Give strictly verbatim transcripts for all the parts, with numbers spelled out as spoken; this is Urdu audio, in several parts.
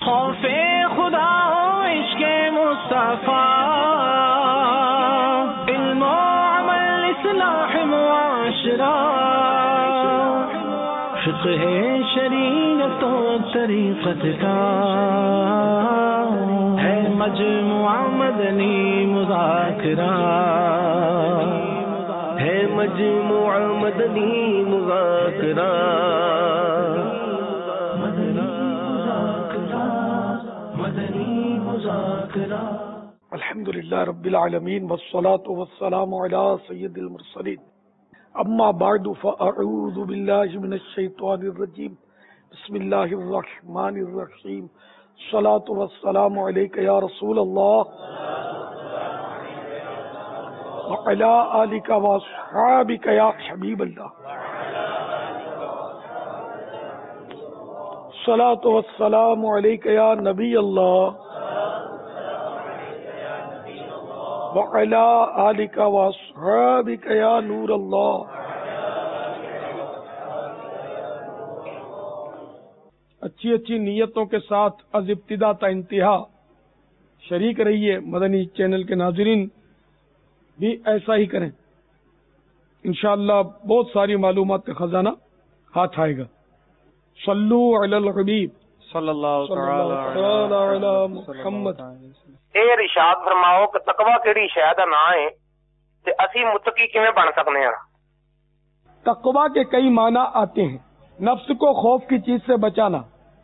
خوف خدا ہو عشق مصطفیٰ، علم و عمل اصلاح معاشرہ، فقہ شریعت و طریقت کا ہے مجموعہ مدنی مذاکرہ، ہے مجموعہ مدنی مذاکرہ، مدنی مذاکرہ۔ الحمدللہ رب العالمین والصلاة والسلام علی سید المرسلین، اما بعد فاعوذ باللہ من الشیطان الرجیم، بسم اللہ الرحمن الرحیم، الصلاة والسلام علیک یا رسول اللہ وعلی آلک واصحابک یا حبیب اللہ، الصلاة والسلام علیک یا نبی اللہ وعلی آلک واصحابک یا نور اللہ۔ اچھی اچھی نیتوں کے ساتھ از ابتدا تا انتہا شریک رہیے، مدنی چینل کے ناظرین بھی ایسا ہی کریں، انشاءاللہ بہت ساری معلومات کا خزانہ ہاتھ آئے گا۔ صلو علی الحبیب صلی اللہ تعالی علی محمد۔ اے ارشاد فرماؤ کہ تقوی کیڑی شے دا نام ہے تے اسی متقی کیویں بن سکنے ہاں؟ تقوی کے کئی معنی آتے ہیں، نفس کو خوف کی چیز سے بچانا،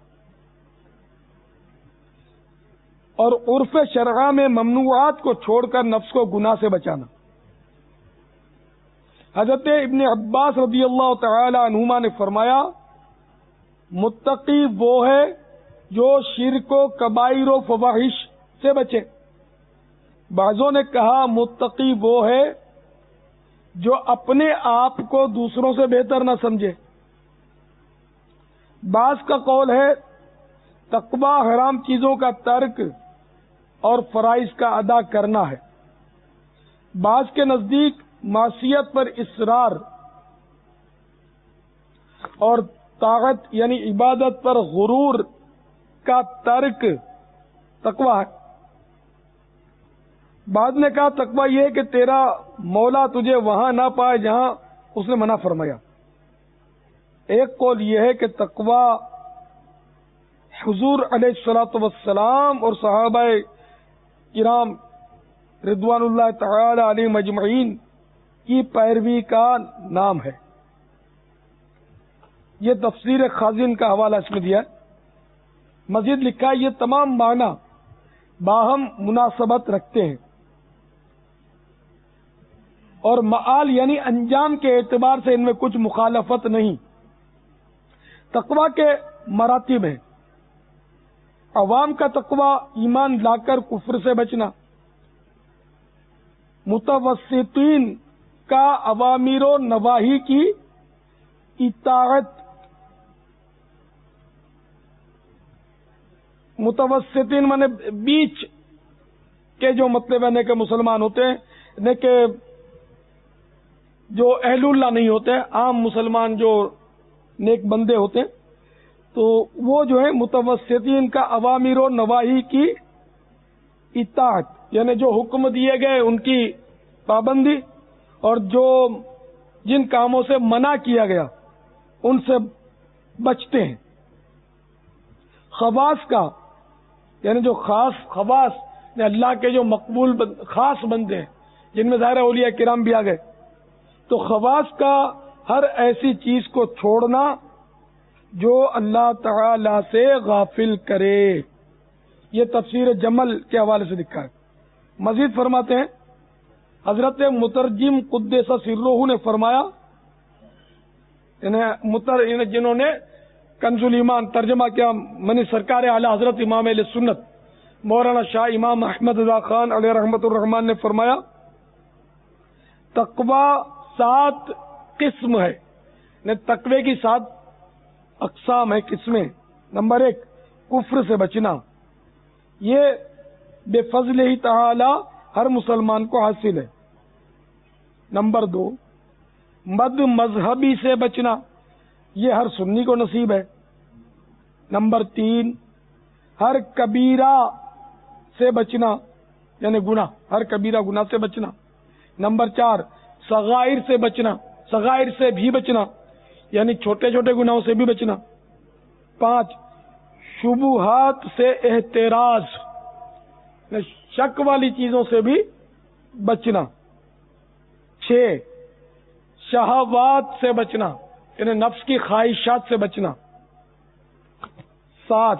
اور عرف شرعہ میں ممنوعات کو چھوڑ کر نفس کو گناہ سے بچانا۔ حضرت ابن عباس رضی اللہ تعالی عنہما نے فرمایا، متقی وہ ہے جو شرک و کبائر و فواحش سے بچے۔ بعضوں نے کہا متقی وہ ہے جو اپنے آپ کو دوسروں سے بہتر نہ سمجھے۔ بعض کا قول ہے تقوی حرام چیزوں کا ترک اور فرائض کا ادا کرنا ہے۔ بعض کے نزدیک معصیت پر اصرار اور طاعت یعنی عبادت پر غرور کا ترک تقوی ہے۔ بعد نے کہا تقوی یہ کہ تیرا مولا تجھے وہاں نہ پائے جہاں اس نے منع فرمایا۔ ایک قول یہ ہے کہ تقوی حضور علیہ الصلوۃ والسلام اور صحابہ کرام رضوان اللہ تعالی علیہم اجمعین کی پیروی کا نام ہے۔ یہ تفسیر خازن کا حوالہ اس میں دیا ہے۔ مزید لکھا ہے یہ تمام معنی باہم مناسبت رکھتے ہیں اور معال یعنی انجام کے اعتبار سے ان میں کچھ مخالفت نہیں۔ تقوی کے مراتب ہیں، عوام کا تقوی ایمان لا کر کفر سے بچنا، متوسطین کا اوامر و نواہی کی اطاعت، متوسطین مانے بیچ کے جو مطلب ہے کہ مسلمان ہوتے ہیں کہ جو اہل اللہ نہیں ہوتے، عام مسلمان جو نیک بندے ہوتے ہیں، تو وہ جو ہے متوسطین کا اوامر و نواہی کی اطاعت یعنی جو حکم دیے گئے ان کی پابندی، اور جو جن کاموں سے منع کیا گیا ان سے بچتے ہیں۔ خواص کا یعنی جو خاص خواص یعنی اللہ کے جو مقبول بند خاص بندے ہیں جن میں ظاہر اولیاء کرام بھی آ گئے، تو خواص کا ہر ایسی چیز کو چھوڑنا جو اللہ تعالی سے غافل کرے۔ یہ تفسیر جمل کے حوالے سے لکھا ہے۔ مزید فرماتے ہیں حضرت مترجم قدس سرہ نے فرمایا، متر جنہوں نے کنز الایمان ترجمہ کیا منی سرکار اعلی حضرت امام اہل سنت مولانا شاہ امام احمد رضا خان علیہ رحمت الرحمان نے فرمایا، تقوی سات قسم ہے، یعنی تقوی کی سات اقسام ہے، قسمیں۔ نمبر ایک کفر سے بچنا، یہ بے فضل ہی تعالی ہر مسلمان کو حاصل ہے۔ نمبر دو مد مذہبی سے بچنا، یہ ہر سنی کو نصیب ہے۔ نمبر تین ہر کبیرہ سے بچنا یعنی گناہ، ہر کبیرہ گناہ سے بچنا. نمبر چار، صغائر سے بچنا، صغائر سے بھی بچنا یعنی چھوٹے چھوٹے گناہوں سے بھی بچنا. پانچ، شبہات سے احتراز، شک والی چیزوں سے بھی بچنا. چھ، شہوات سے بچنا یعنی نفس کی خواہشات سے بچنا. سات،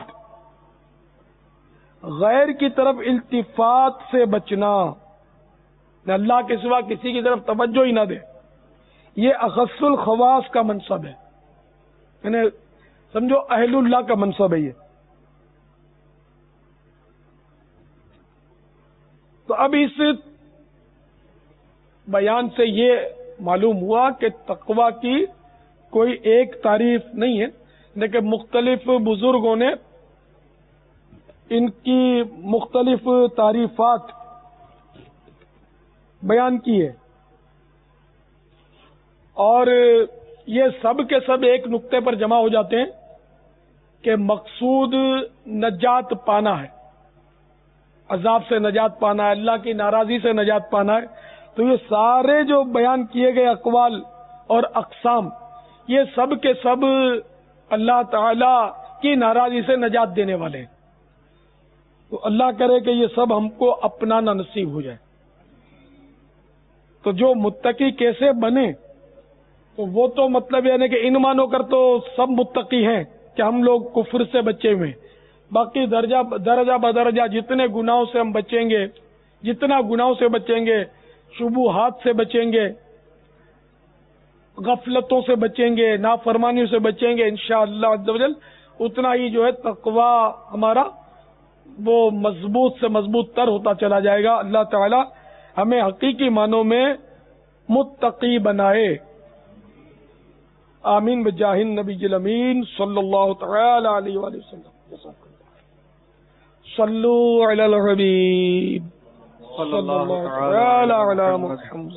غیر کی طرف التفات سے بچنا، اللہ کے سوا کسی کی طرف توجہ ہی نہ دے. یہ اخص الخواص کا منصب ہے، یعنی سمجھو اہل اللہ کا منصب ہے یہ. تو اب اس بیان سے یہ معلوم ہوا کہ تقوی کی کوئی ایک تعریف نہیں ہے، لیکن مختلف بزرگوں نے ان کی مختلف تعریفات بیان کی ہے، اور یہ سب کے سب ایک نقطے پر جمع ہو جاتے ہیں کہ مقصود نجات پانا ہے، عذاب سے نجات پانا ہے، اللہ کی ناراضی سے نجات پانا ہے. تو یہ سارے جو بیان کیے گئے اقوال اور اقسام، یہ سب کے سب اللہ تعالی کی ناراضی سے نجات دینے والے ہیں. تو اللہ کرے کہ یہ سب ہم کو اپنانا نصیب ہو جائے. تو جو متقی کیسے بنے، تو وہ تو مطلب یعنی کہ ان مانو کر تو سب متقی ہیں کہ ہم لوگ کفر سے بچے ہوئے، باقی درجہ درجہ بدرجہ جتنے گناہوں سے ہم بچیں گے، جتنا گناہوں سے بچیں گے، شبہات سے بچیں گے، غفلتوں سے بچیں گے، نافرمانیوں سے بچیں گے، انشاءاللہ عز و جل اتنا ہی جو ہے تقوی ہمارا وہ مضبوط سے مضبوط تر ہوتا چلا جائے گا. اللہ تعالی ہمیں حقیقی معنوں میں متقی بنائے. آمین بجاہ النبی الامین صلی اللہ تعالی علیہ وآلہ وسلم. صلو علی الحبیب صلی اللہ تعالی علی محمد.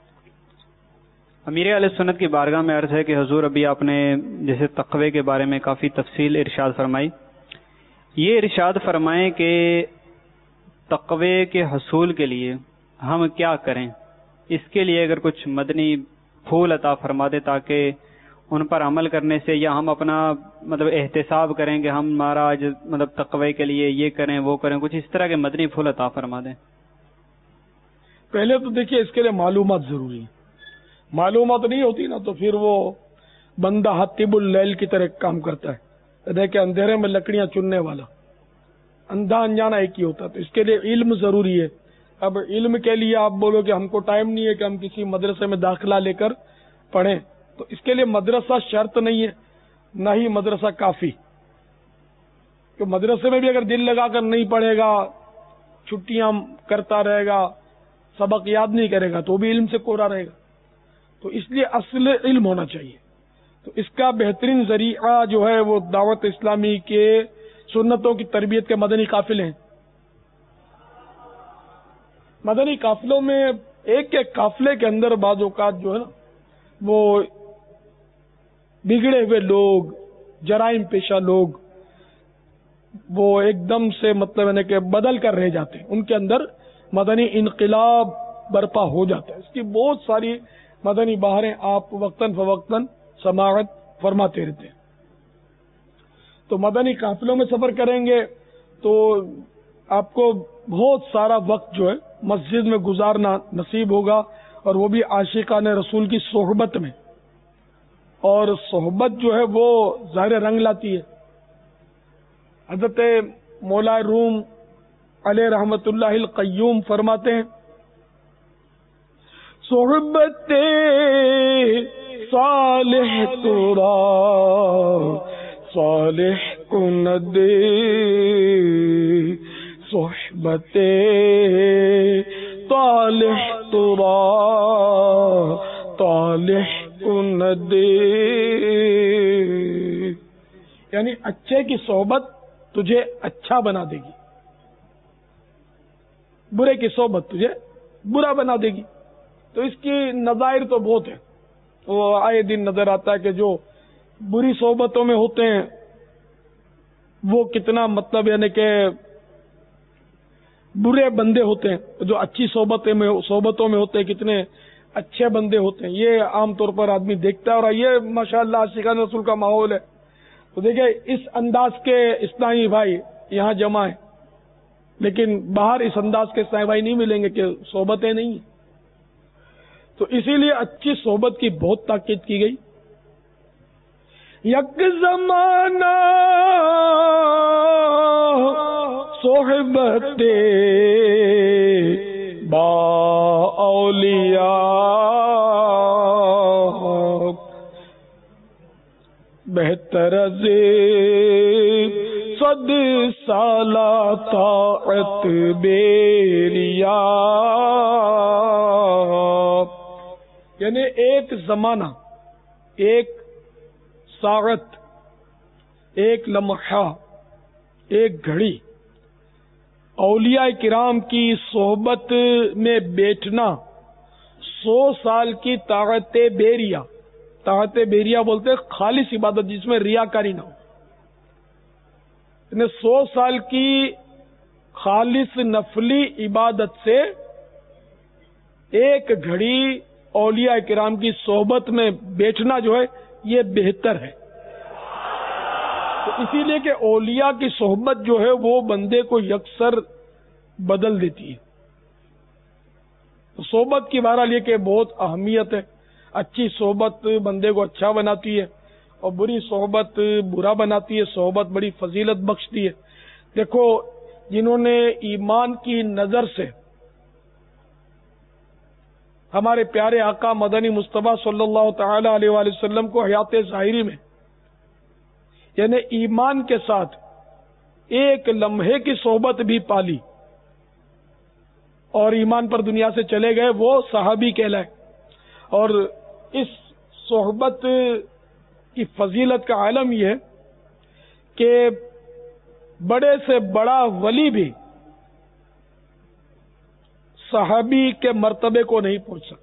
امیر علیہ سنت کی بارگاہ میں عرض ہے کہ حضور ابھی آپ نے جیسے تقوی کے بارے میں کافی تفصیل ارشاد فرمائی. یہ ارشاد فرمائیں کہ تقوی کے حصول کے لیے ہم کیا کریں، اس کے لیے اگر کچھ مدنی پھول عطا فرما دے تاکہ ان پر عمل کرنے سے، یا ہم اپنا مطلب احتساب کریں کہ ہم ہمارا مطلب تقوی کے لیے یہ کریں وہ کریں، کچھ اس طرح کے مدنی پھول عطا فرما دیں. پہلے تو دیکھیے اس کے لیے معلومات ضروری ہے. معلومات نہیں ہوتی نا تو پھر وہ بندہ حتیب اللیل کی طرح کام کرتا ہے، دیکھیں اندھیرے میں لکڑیاں چننے والا، اندھا انجانا ایک ہی ہوتا. تو اس کے لیے علم ضروری ہے. اب علم کے لیے آپ بولو کہ ہم کو ٹائم نہیں ہے کہ ہم کسی مدرسے میں داخلہ لے کر پڑھیں، تو اس کے لیے مدرسہ شرط نہیں ہے، نہ ہی مدرسہ کافی. کہ مدرسے میں بھی اگر دل لگا کر نہیں پڑھے گا، چھٹیاں کرتا رہے گا، سبق یاد نہیں کرے گا، تو بھی علم سے کوڑا رہے گا. تو اس لیے اصل علم ہونا چاہیے. تو اس کا بہترین ذریعہ جو ہے وہ دعوت اسلامی کے سنتوں کی تربیت کے مدنی قافلے ہیں. مدنی قافلوں میں ایک ایک قافلے کے اندر بعض اوقات جو ہے نا وہ بگڑے ہوئے لوگ، جرائم پیشہ لوگ، وہ ایک دم سے مطلب ہے کہ بدل کر رہ جاتے ہیں، ان کے اندر مدنی انقلاب برپا ہو جاتا ہے. اس کی بہت ساری مدنی بہاریں آپ وقتاً فوقتاً سماعت فرماتے رہتے ہیں. تو مدنی قافلوں میں سفر کریں گے تو آپ کو بہت سارا وقت جو ہے مسجد میں گزارنا نصیب ہوگا، اور وہ بھی عاشقان رسول کی صحبت میں. اور صحبت جو ہے وہ ظاہر رنگ لاتی ہے. حضرت مولا روم علیہ رحمت اللہ القیوم فرماتے ہیں، صحبت صالح ترا صالح کند صحبت صالح ترا صالح کند، یعنی اچھے کی صحبت تجھے اچھا بنا دے گی، برے کی صحبت تجھے برا بنا دے گی. تو اس کی نظائر تو بہت ہیں، وہ آئے دن نظر آتا ہے کہ جو بری صحبتوں میں ہوتے ہیں وہ کتنا مطلب یعنی کہ برے بندے ہوتے ہیں، جو اچھی صحبتیں میں صحبتوں میں ہوتے ہیں کتنے اچھے بندے ہوتے ہیں، یہ عام طور پر آدمی دیکھتا ہے. اور یہ ماشاءاللہ عاشقان رسول کا ماحول ہے. تو دیکھیں اس انداز کے اسلامی بھائی یہاں جمع ہیں، لیکن باہر اس انداز کے اسلامی بھائی نہیں ملیں گے کہ صحبتیں نہیں ہیں. تو اسی لیے اچھی صحبت کی بہت تاکید کی گئی. یک زمانہ صحبت با اولیاء بہتر از صد سالہ طاعت بیریا. یعنی ایک زمانہ، ایک ساعت، ایک لمحہ، ایک گھڑی اولیاء کرام کی صحبت میں بیٹھنا سو سال کی طاعت بیریا. طاعت بیریا بولتے ہیں خالص عبادت جس میں ریاکاری نہ ہو. یعنی سو سال کی خالص نفلی عبادت سے ایک گھڑی اولیاء کرام کی صحبت میں بیٹھنا جو ہے یہ بہتر ہے. تو اسی لیے کہ اولیاء کی صحبت جو ہے وہ بندے کو یکسر بدل دیتی ہے. تو صحبت کی بہرحال یہ کہ بہت اہمیت ہے. اچھی صحبت بندے کو اچھا بناتی ہے اور بری صحبت برا بناتی ہے. صحبت بڑی فضیلت بخشتی ہے. دیکھو جنہوں نے ایمان کی نظر سے ہمارے پیارے آقا مدنی مصطفیٰ صلی اللہ تعالی علیہ وآلہ وسلم کو حیات ظاہری میں یعنی ایمان کے ساتھ ایک لمحے کی صحبت بھی پالی اور ایمان پر دنیا سے چلے گئے، وہ صحابی کہلائے. اور اس صحبت کی فضیلت کا عالم یہ ہے کہ بڑے سے بڑا ولی بھی صحابی کے مرتبے کو نہیں پہنچ سکتا.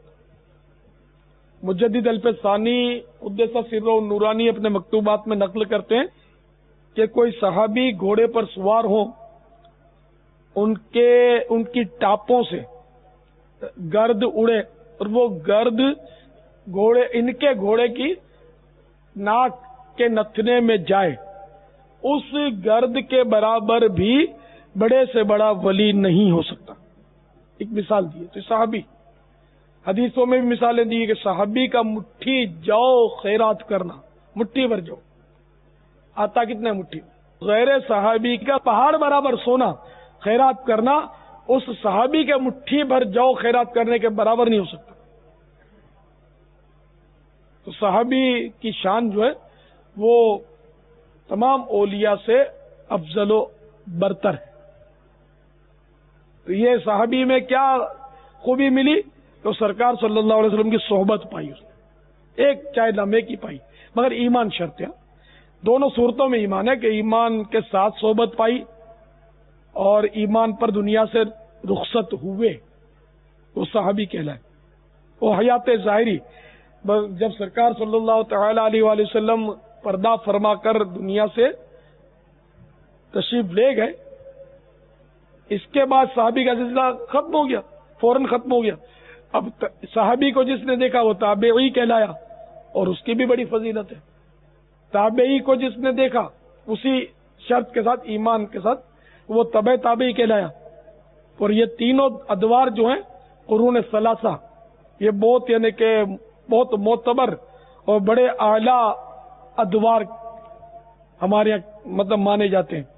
مجدد الف ثانی قدس سرہ نورانی اپنے مکتوبات میں نقل کرتے ہیں کہ کوئی صحابی گھوڑے پر سوار ہو، ان کے ان کی ٹاپوں سے گرد اڑے اور وہ گرد گھوڑے ان کے گھوڑے کی ناک کے نتھنے میں جائے، اس گرد کے برابر بھی بڑے سے بڑا ولی نہیں ہو سکتا. ایک مثال دی. تو صحابی حدیثوں میں بھی مثالیں دی کہ صحابی کا مٹھی جو خیرات کرنا، مٹھی بھر جو آتا کتنا مٹھی، غیر صحابی کا پہاڑ برابر سونا خیرات کرنا اس صحابی کے مٹھی بھر جو خیرات کرنے کے برابر نہیں ہو سکتا. تو صحابی کی شان جو ہے وہ تمام اولیاء سے افضل و برتر ہے. تو یہ صحابی میں کیا خوبی ملی؟ تو سرکار صلی اللہ علیہ وسلم کی صحبت پائی اس نے، ایک چاہے لمحے کی پائی، مگر ایمان شرط ہے. دونوں صورتوں میں ایمان ہے کہ ایمان کے ساتھ صحبت پائی اور ایمان پر دنیا سے رخصت ہوئے، وہ صحابی کہلائے. وہ حیات ظاہری جب سرکار صلی اللہ تعالی علیہ وآلہ وسلم پردہ فرما کر دنیا سے تشریف لے گئے، اس کے بعد صحابی کا سلسلہ ختم ہو گیا، فوراً ختم ہو گیا. اب صحابی کو جس نے دیکھا وہ تابعی کہلایا اور اس کی بھی بڑی فضیلت ہے. تابعی کو جس نے دیکھا اسی شرط کے ساتھ ایمان کے ساتھ وہ تبع تابعی کہلایا. اور یہ تینوں ادوار جو ہیں قرون ثلاثہ یہ بہت یعنی کہ بہت معتبر اور بڑے اعلیٰ ادوار ہمارے یہاں مطلب مانے جاتے ہیں.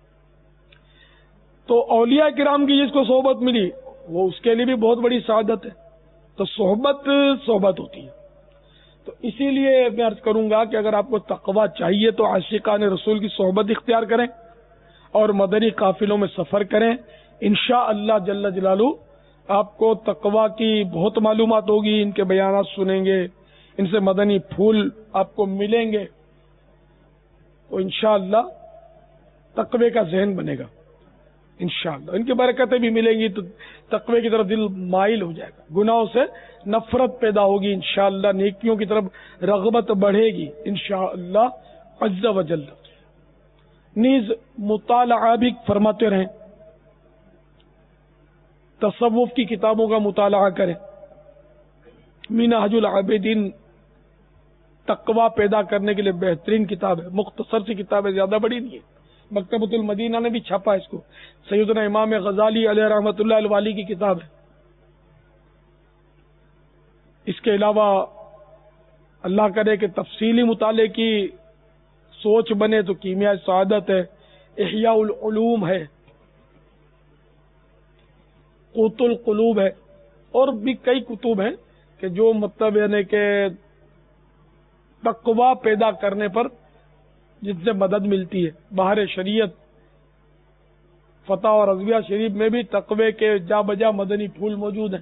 تو اولیاء کرام کی جس کو صحبت ملی وہ اس کے لیے بھی بہت بڑی سعادت ہے. تو صحبت صحبت ہوتی ہے. تو اسی لیے میں عرض کروں گا کہ اگر آپ کو تقویٰ چاہیے تو عاشقان رسول کی صحبت اختیار کریں اور مدنی قافلوں میں سفر کریں. انشاءاللہ جل جلالہ آپ کو تقویٰ کی بہت معلومات ہوگی، ان کے بیانات سنیں گے، ان سے مدنی پھول آپ کو ملیں گے تو انشاءاللہ تقوی کا ذہن بنے گا. انشاءاللہ ان کی برکتیں بھی ملیں گی تو تقوی کی طرف دل مائل ہو جائے گا، گناہوں سے نفرت پیدا ہوگی، انشاءاللہ نیکیوں کی طرف رغبت بڑھے گی انشاءاللہ عز و جل. نیز مطالعہ بھی فرماتے رہیں، تصوف کی کتابوں کا مطالعہ کریں. منہاج العابدین تقوی پیدا کرنے کے لیے بہترین کتاب ہے، مختصر سی کتاب ہے، زیادہ بڑی نہیں ہے. مکتبۃ المدینہ نے بھی چھاپا اس کو. سیدنا امام غزالی علیہ رحمۃ اللہ الوالی کی کتاب ہے. اس کے علاوہ اللہ کرے کہ تفصیلی مطالعے کی سوچ بنے تو کیمیاء سعادت ہے، احیاء العلوم ہے، قوت القلوب ہے، اور بھی کئی کتب ہیں کہ جو مطلب یعنی کہ تقوی پیدا کرنے پر جس سے مدد ملتی ہے. بہار شریعت فتح اور رضویہ شریف میں بھی تقوی کے جا بجا مدنی پھول موجود ہیں.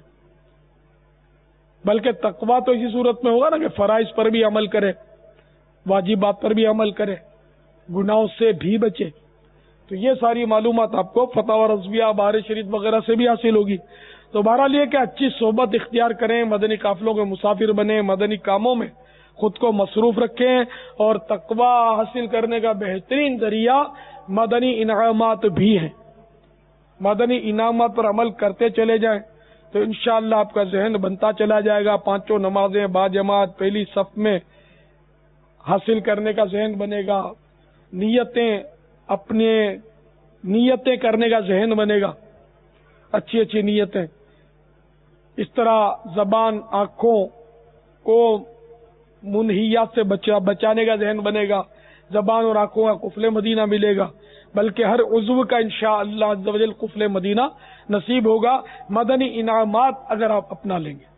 بلکہ تقوی تو اسی صورت میں ہوگا نا کہ فرائض پر بھی عمل کرے، واجبات پر بھی عمل کرے، گناہوں سے بھی بچے. تو یہ ساری معلومات آپ کو فتح و رضویہ بہار شریف وغیرہ سے بھی حاصل ہوگی. تو بہرحال یہ کہ اچھی صحبت اختیار کریں، مدنی قافلوں کے مسافر بنیں، مدنی کاموں میں خود کو مصروف رکھیں، اور تقوی حاصل کرنے کا بہترین ذریعہ مدنی انعامات بھی ہیں. مدنی انعامات پر عمل کرتے چلے جائیں تو انشاءاللہ آپ کا ذہن بنتا چلا جائے گا. پانچوں نمازیں با جماعت پہلی صف میں حاصل کرنے کا ذہن بنے گا، نیتیں اپنے نیتیں کرنے کا ذہن بنے گا، اچھی اچھی نیتیں. اس طرح زبان آنکھوں کو منہیات سے بچا بچانے کا ذہن بنے گا، زبان اور آنکھوں کا قفل مدینہ ملے گا، بلکہ ہر عضو کا انشاءاللہ عز و جل قفل مدینہ نصیب ہوگا مدنی انعامات اگر آپ اپنا لیں گے.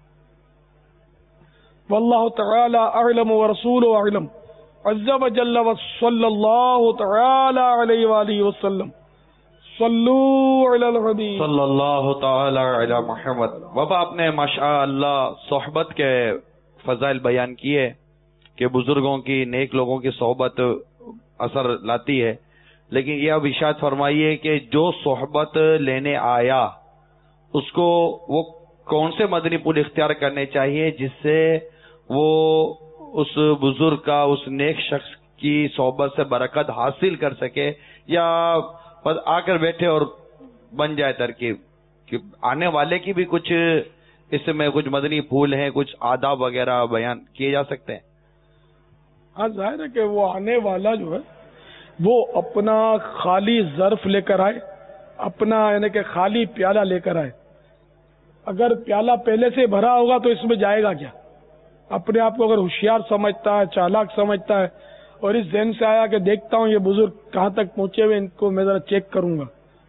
واللہ تعالی اعلم ورسولہ اعلم عز و جل وصلی اللہ تعالی علیہ وآلہ وسلم. صلو علی الحبیب صلی اللہ تعالی علی محمد. بابا آپ نے ماشاء اللہ صحبت کے فضائل بیان کیے کہ بزرگوں کی، نیک لوگوں کی صحبت اثر لاتی ہے، لیکن یہ اب ارشاد فرمائیے کہ جو صحبت لینے آیا اس کو وہ کون سے مدنی پھول اختیار کرنے چاہیے جس سے وہ اس بزرگ کا، اس نیک شخص کی صحبت سے برکت حاصل کر سکے، یا بس آ کر بیٹھے اور بن جائے ترکیب؟ کہ آنے والے کی بھی کچھ اس میں کچھ مدنی پھول ہیں، کچھ آداب وغیرہ بیان کیے جا سکتے ہیں؟ ہاں ظاہر ہے کہ وہ آنے والا جو ہے وہ اپنا خالی ظرف لے کر آئے، اپنا یعنی کہ خالی پیالہ لے کر آئے. اگر پیالہ پہلے سے بھرا ہوگا تو اس میں جائے گا کیا؟ اپنے آپ کو اگر ہوشیار سمجھتا ہے، چالاک سمجھتا ہے، اور اس ذہن سے آیا کہ دیکھتا ہوں یہ بزرگ کہاں تک پہنچے ہوئے، ان کو میں ذرا چیک کروں گا،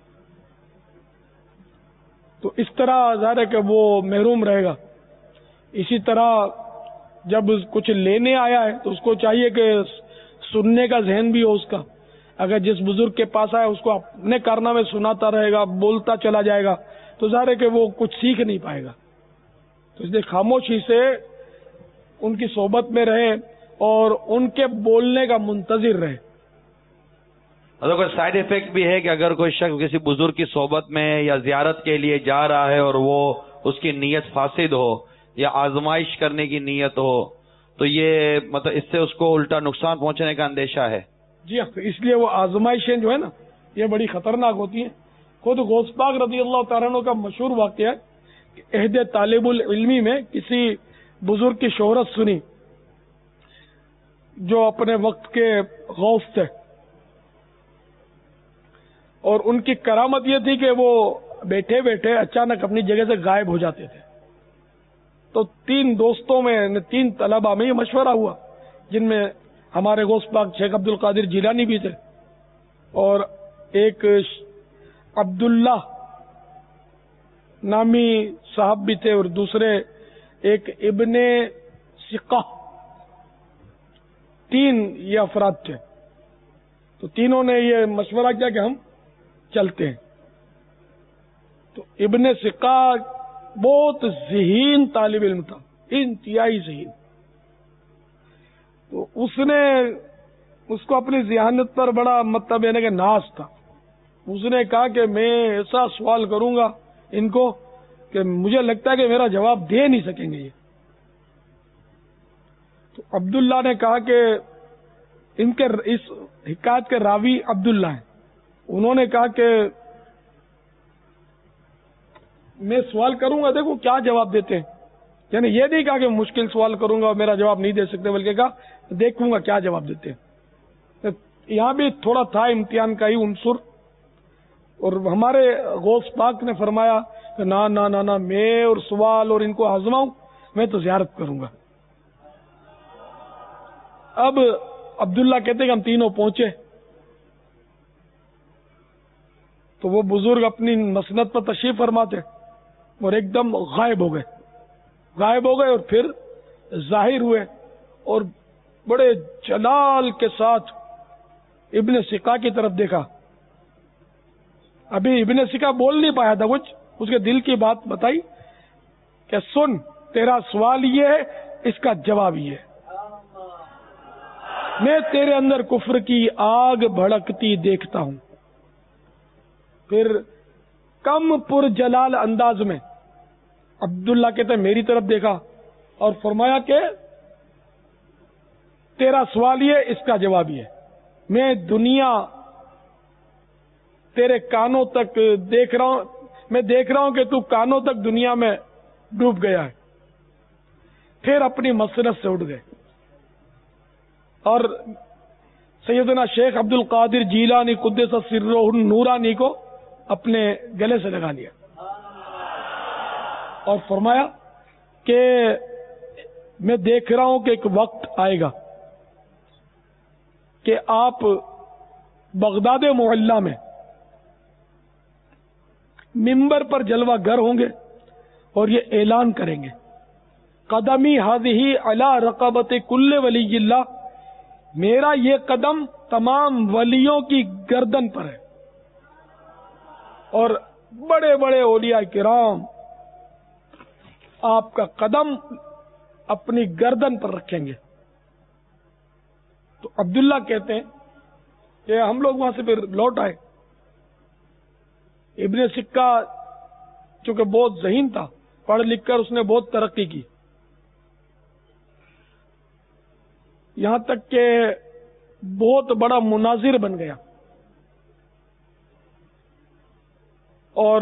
تو اس طرح ظاہر ہے کہ وہ محروم رہے گا. اسی طرح جب کچھ لینے آیا ہے تو اس کو چاہیے کہ سننے کا ذہن بھی ہو اس کا. اگر جس بزرگ کے پاس آئے اس کو اپنے کارنامے سناتا رہے گا، بولتا چلا جائے گا، تو ظاہر ہے کہ وہ کچھ سیکھ نہیں پائے گا. تو اس لیے خاموشی سے ان کی صحبت میں رہے اور ان کے بولنے کا منتظر رہے. اگر کوئی سائیڈ افیکٹ بھی ہے کہ اگر کوئی شخص کسی بزرگ کی صحبت میں یا زیارت کے لیے جا رہا ہے اور وہ اس کی نیت فاسد ہو یا آزمائش کرنے کی نیت ہو، تو یہ مطلب اس سے اس کو الٹا نقصان پہنچنے کا اندیشہ ہے؟ جی ہاں، اس لیے وہ آزمائشیں جو ہے نا یہ بڑی خطرناک ہوتی ہیں. خود غوث پاک رضی اللہ تعالیٰ عنہ کا مشہور واقعہ ہے کہ عہد طالب العلمی میں کسی بزرگ کی شہرت سنی جو اپنے وقت کے غوث تھے، اور ان کی کرامت یہ تھی کہ وہ بیٹھے بیٹھے اچانک اپنی جگہ سے غائب ہو جاتے تھے. تو تین دوستوں میں، تین طلباء میں یہ مشورہ ہوا، جن میں ہمارے غوث پاک شیخ عبد القادر جیلانی بھی تھے، اور ایک عبداللہ نامی صاحب بھی تھے، اور دوسرے ایک ابن سقہ. تین یہ افراد تھے. تو تینوں نے یہ مشورہ کیا کہ ہم چلتے ہیں. تو ابن سقہ بہت ذہین طالب علم تھا، انتہائی ذہین. تو اس نے اس کو اپنی ذہانت پر بڑا مطلب یعنی کہ ناز تھا. اس نے کہا کہ میں ایسا سوال کروں گا ان کو کہ مجھے لگتا ہے کہ میرا جواب دے نہیں سکیں گے یہ. تو عبداللہ نے کہا کہ ان کے اس حکایت کے راوی عبداللہ ہیں. انہوں نے کہا کہ میں سوال کروں گا، دیکھو کیا جواب دیتے ہیں. یعنی یہ نہیں کہا کہ مشکل سوال کروں گا اور میرا جواب نہیں دے سکتے، بلکہ کہا دیکھوں گا کیا جواب دیتے ہیں. یہاں بھی تھوڑا تھا امتحان کا ہی عنصر، اور ہمارے غوث پاک نے فرمایا کہ نہ نہ نہ نہ میں اور سوال اور ان کو آزماؤں، میں تو زیارت کروں گا. اب عبداللہ کہتے کہ ہم تینوں پہنچے تو وہ بزرگ اپنی مسند پر تشریف فرماتے اور ایک دم غائب ہو گئے غائب ہو گئے اور پھر ظاہر ہوئے اور بڑے جلال کے ساتھ ابن سکا کی طرف دیکھا. ابھی ابن سکا بول نہیں پایا تھا کچھ، اس کے دل کی بات بتائی کہ سن، تیرا سوال یہ ہے، اس کا جواب یہ ہے. میں تیرے اندر کفر کی آگ بھڑکتی دیکھتا ہوں. پھر کم پر جلال انداز میں عبداللہ کہتے ہیں میری طرف دیکھا اور فرمایا کہ تیرا سوال یہ، اس کا جواب یہ. میں دنیا تیرے کانوں تک دیکھ رہا ہوں، میں دیکھ رہا ہوں کہ تو کانوں تک دنیا میں ڈوب گیا ہے. پھر اپنی مسرت سے اٹھ گئے اور سیدنا شیخ عبد القادر جیلانی قدس سرہ النورانی کو اپنے گلے سے لگا لیا اور فرمایا کہ میں دیکھ رہا ہوں کہ ایک وقت آئے گا کہ آپ بغداد معلی میں ممبر پر جلوہ گر ہوں گے اور یہ اعلان کریں گے، قدمی ہذہ علی رقبۃ کل ولی اللہ، میرا یہ قدم تمام ولیوں کی گردن پر ہے. اور بڑے بڑے اولیاء کرام آپ کا قدم اپنی گردن پر رکھیں گے. تو عبداللہ کہتے ہیں کہ ہم لوگ وہاں سے پھر لوٹ آئے. ابن سکہ چونکہ بہت ذہین تھا، پڑھ لکھ کر اس نے بہت ترقی کی، یہاں تک کہ بہت بڑا مناظر بن گیا. اور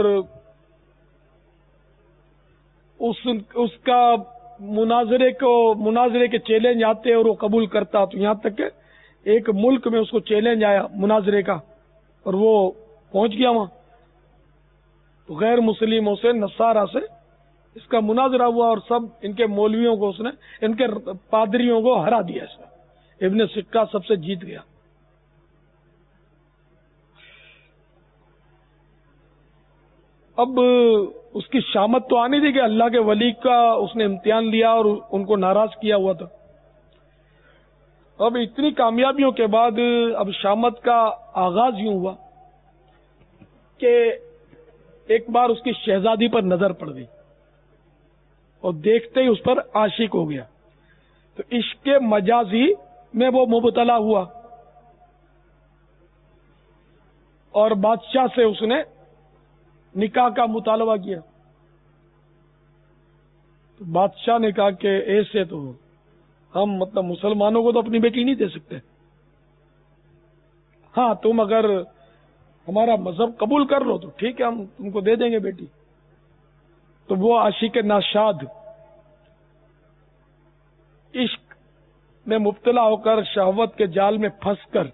اس اس کا مناظرے کو مناظرے کے چیلنج آتے اور وہ قبول کرتا. تو یہاں تک کہ ایک ملک میں اس کو چیلنج آیا مناظرے کا اور وہ پہنچ گیا وہاں. تو غیر مسلموں سے، نصارہ سے اس کا مناظرہ ہوا اور سب ان کے مولویوں کو اس نے، ان کے پادریوں کو ہرا دیا. اس نے ابن سکہ سب سے جیت گیا. اب اس کی شامت تو آنی تھی کہ اللہ کے ولی کا اس نے امتحان لیا اور ان کو ناراض کیا ہوا تھا. اب اتنی کامیابیوں کے بعد اب شامت کا آغاز یوں ہوا کہ ایک بار اس کی شہزادی پر نظر پڑ گئی اور دیکھتے ہی اس پر عاشق ہو گیا. تو عشق مجازی میں وہ مبتلا ہوا اور بادشاہ سے اس نے نکاح کا مطالبہ کیا. تو بادشاہ نے کہا کہ ایسے تو ہم مطلب مسلمانوں کو تو اپنی بیٹی نہیں دے سکتے، ہاں تم اگر ہمارا مذہب قبول کر لو تو ٹھیک ہے، ہم تم کو دے دیں گے بیٹی. تو وہ عاشق ناشاد عشق میں مبتلا ہو کر شہوت کے جال میں پھنس کر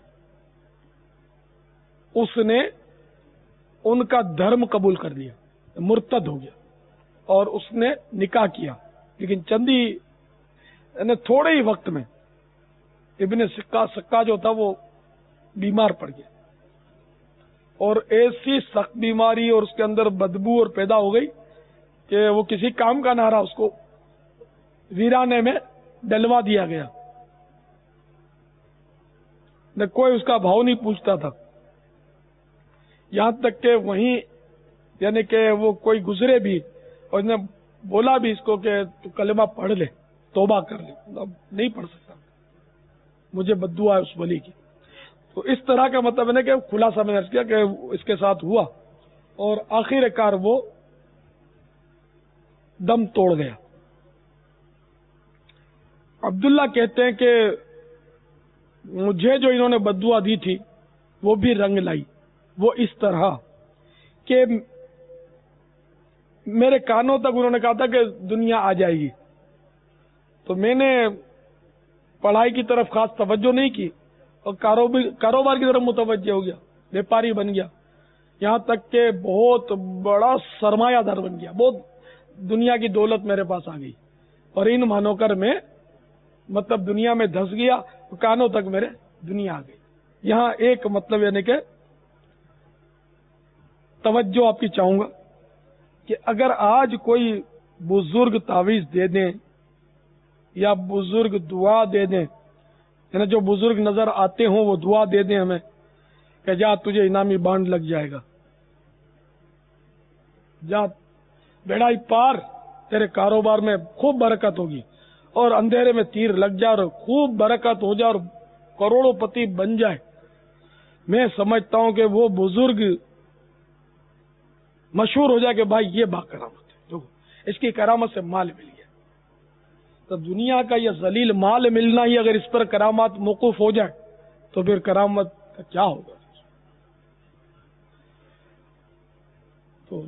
اس نے ان کا دھرم قبول کر لیا، مرتد ہو گیا اور اس نے نکاح کیا. لیکن چندی یعنی تھوڑے ہی وقت میں ابن سکہ سکہ جو تھا وہ بیمار پڑ گیا اور ایسی سخت بیماری اور اس کے اندر بدبو اور پیدا ہو گئی کہ وہ کسی کام کا نہ رہا، اس کو ویرانے میں ڈلوا دیا گیا. نہ کوئی اس کا بھاؤ نہیں پوچھتا تھا، یہاں تک کہ وہیں یعنی کہ وہ کوئی گزرے بھی اور نے بولا بھی اس کو کہ تو کلمہ پڑھ لے، توبہ کر لے. اب نہیں پڑھ سکتا، مجھے بددعا ہے اس ولی کی. تو اس طرح کا مطلب ہے کہ خلاصہ میں نے عرض کیا کہ اس کے ساتھ ہوا اور آخر کار وہ دم توڑ گیا. عبداللہ کہتے ہیں کہ مجھے جو انہوں نے بددعا دی تھی وہ بھی رنگ لائی. وہ اس طرح کہ میرے کانوں تک انہوں نے کہا تھا کہ دنیا آ جائے گی. تو میں نے پڑھائی کی طرف خاص توجہ نہیں کی اور کاروبار کی طرف متوجہ ہو گیا, بیپاری بن گیا, یہاں تک کہ بہت بڑا سرمایہ دار بن گیا, بہت دنیا کی دولت میرے پاس آ گئی. اور ان مانو کر میں مطلب دنیا میں دھس گیا, کانوں تک میرے دنیا آ گئی. یہاں ایک مطلب یعنی کہ توجہ آپ کی چاہوں گا کہ اگر آج کوئی بزرگ تعویذ دے دیں یا بزرگ دعا دے دیں, یعنی جو بزرگ نظر آتے ہوں وہ دعا دے دیں ہمیں کہ جا تجھے انعامی بانڈ لگ جائے گا, جا بیڑائی پار, تیرے کاروبار میں خوب برکت ہوگی, اور اندھیرے میں تیر لگ جائے اور خوب برکت ہو جائے اور کروڑوں پتی بن جائے, میں سمجھتا ہوں کہ وہ بزرگ مشہور ہو جائے کہ بھائی یہ با کرامت ہے, اس کی کرامت سے مال مل گیا. تو دنیا کا یہ ذلیل مال ملنا ہی اگر اس پر کرامات موقوف ہو جائے تو پھر کرامت کا کیا ہوگا. تو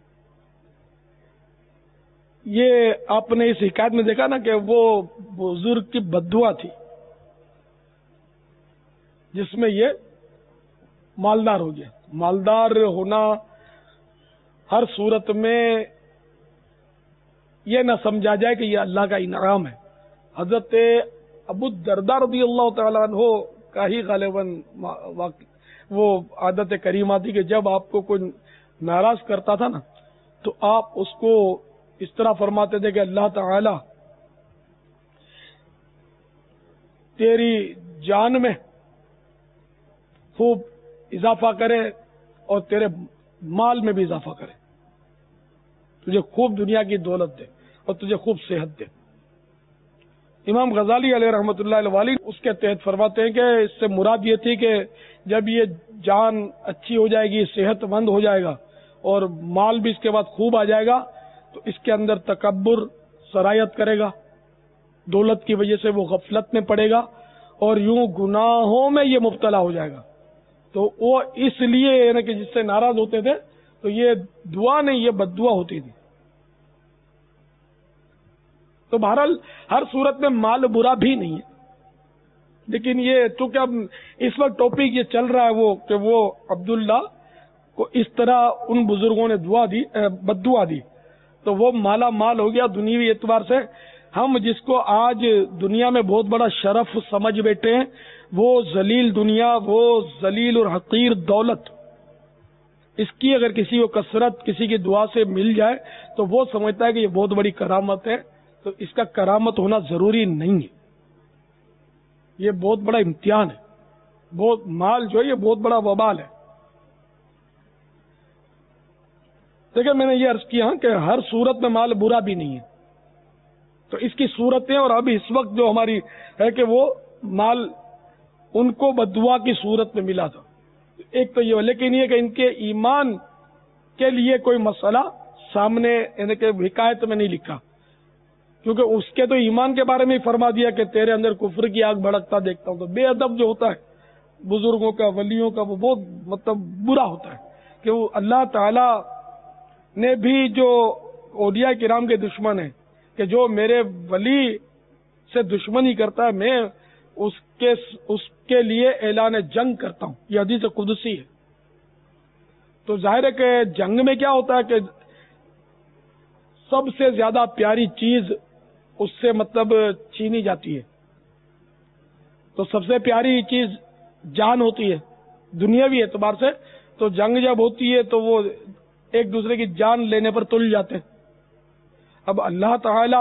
یہ آپ نے اس حکایت میں دیکھا نا کہ وہ بزرگ کی بددعا تھی جس میں یہ مالدار ہو گیا. مالدار ہونا ہر صورت میں یہ نہ سمجھا جائے کہ یہ اللہ کا انعام ہے. حضرت ابو الدرداء رضی اللہ تعالیٰ عنہ کا ہی غالباً وہ عادت کریمہ تھی کہ جب آپ کو کوئی ناراض کرتا تھا نا تو آپ اس کو اس طرح فرماتے تھے کہ اللہ تعالی تیری جان میں خوب اضافہ کرے اور تیرے مال میں بھی اضافہ کرے, تجھے خوب دنیا کی دولت دے اور تجھے خوب صحت دے. امام غزالی علیہ رحمۃ اللہ علیہ اس کے تحت فرماتے ہیں کہ اس سے مراد یہ تھی کہ جب یہ جان اچھی ہو جائے گی, صحت مند ہو جائے گا اور مال بھی اس کے بعد خوب آ جائے گا تو اس کے اندر تکبر سرایت کرے گا, دولت کی وجہ سے وہ غفلت میں پڑے گا اور یوں گناہوں میں یہ مبتلا ہو جائے گا. تو وہ اس لیے یعنی کہ جس سے ناراض ہوتے تھے تو یہ دعا نہیں, یہ بد دعا ہوتی تھی. تو بہرحال ہر صورت میں مال برا بھی نہیں ہے, لیکن یہ چونکہ اب اس وقت ٹاپک یہ چل رہا ہے وہ کہ وہ عبداللہ کو اس طرح ان بزرگوں نے دعا دی, بد دعا دی, تو وہ مالا مال ہو گیا دنیوی اعتبار سے. ہم جس کو آج دنیا میں بہت بڑا شرف سمجھ بیٹھے ہیں وہ ذلیل دنیا, وہ ذلیل اور حقیر دولت, اس کی اگر کسی کو کثرت کسی کی دعا سے مل جائے تو وہ سمجھتا ہے کہ یہ بہت بڑی کرامت ہے. تو اس کا کرامت ہونا ضروری نہیں ہے, یہ بہت بڑا امتحان ہے. بہت مال جو ہے یہ بہت بڑا وبال ہے. دیکھیں میں نے یہ عرض کیا کہ ہر صورت میں مال برا بھی نہیں ہے, تو اس کی صورتیں اور ابھی اس وقت جو ہماری ہے کہ وہ مال ان کو بددعا کی صورت میں ملا تھا. ایک تو یہ, لیکن یہ کہ ان کے ایمان کے لیے کوئی مسئلہ سامنے یعنی کہ حکایت میں نہیں لکھا, کیونکہ اس کے تو ایمان کے بارے میں ہی فرما دیا کہ تیرے اندر کفر کی آگ بھڑکتا دیکھتا ہوں. تو بے ادب جو ہوتا ہے بزرگوں کا, ولیوں کا, وہ بہت مطلب برا ہوتا ہے کہ وہ اللہ تعالی نے بھی جو اولیاء کرام کے دشمن ہیں کہ جو میرے ولی سے دشمنی کرتا ہے میں اس کے اس کے لیے اعلان جنگ کرتا ہوں. یہ حدیث قدسی ہے. تو ظاہر ہے کہ جنگ میں کیا ہوتا ہے کہ سب سے زیادہ پیاری چیز اس سے مطلب چھینی جاتی ہے. تو سب سے پیاری چیز جان ہوتی ہے دنیاوی اعتبار سے. تو جنگ جب ہوتی ہے تو وہ ایک دوسرے کی جان لینے پر تل جاتے ہیں. اب اللہ تعالی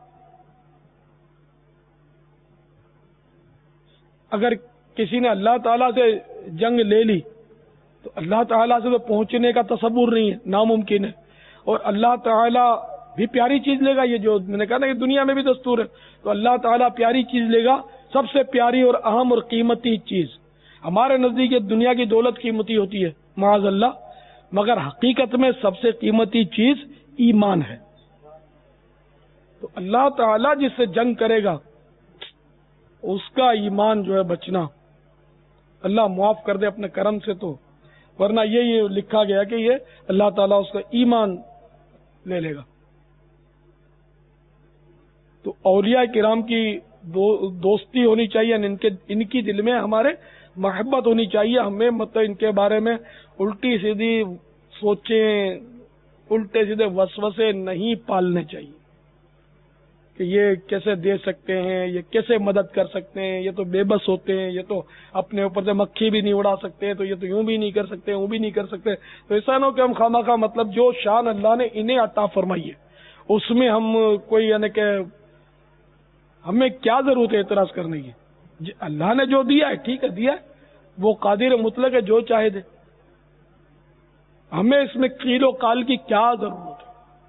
اگر کسی نے اللہ تعالیٰ سے جنگ لے لی تو اللہ تعالیٰ سے تو پہنچنے کا تصور نہیں ہے, ناممکن ہے. اور اللہ تعالیٰ بھی پیاری چیز لے گا, یہ جو میں نے کہا نا کہ دنیا میں بھی دستور ہے, تو اللہ تعالیٰ پیاری چیز لے گا, سب سے پیاری اور اہم اور قیمتی چیز. ہمارے نزدیک دنیا کی دولت قیمتی ہوتی ہے معاذ اللہ, مگر حقیقت میں سب سے قیمتی چیز ایمان ہے. تو اللہ تعالیٰ جس سے جنگ کرے گا اس کا ایمان جو ہے بچنا. اللہ معاف کر دے اپنے کرم سے تو، ورنہ یہ یہ لکھا گیا کہ یہ اللہ تعالیٰ اس کا ایمان لے لے گا. تو اولیاء کرام کی دو دوستی ہونی چاہیے، ان کے ان کی دل میں ہمارے محبت ہونی چاہیے. ہمیں مطلب ان کے بارے میں الٹی سیدھی سوچیں، الٹے سیدھے وسوسے نہیں پالنے چاہیے کہ یہ کیسے دے سکتے ہیں، یہ کیسے مدد کر سکتے ہیں، یہ تو بے بس ہوتے ہیں، یہ تو اپنے اوپر سے مکھی بھی نہیں اڑا سکتے، تو یہ تو یوں بھی نہیں کر سکتے، وہ بھی نہیں کر سکتے. تو ایسا نہ ہو کہ ہم خواہ خواہ مطلب جو شان اللہ نے انہیں عطا فرمائی ہے اس میں ہم کوئی یعنی کہ ہمیں کیا ضرورت ہے اعتراض کرنے کی. اللہ نے جو دیا ہے ٹھیک ہے دیا ہے، وہ قادر مطلق ہے، جو چاہے دے. ہمیں اس میں قیل و قال کی کیا ضرورت ہے.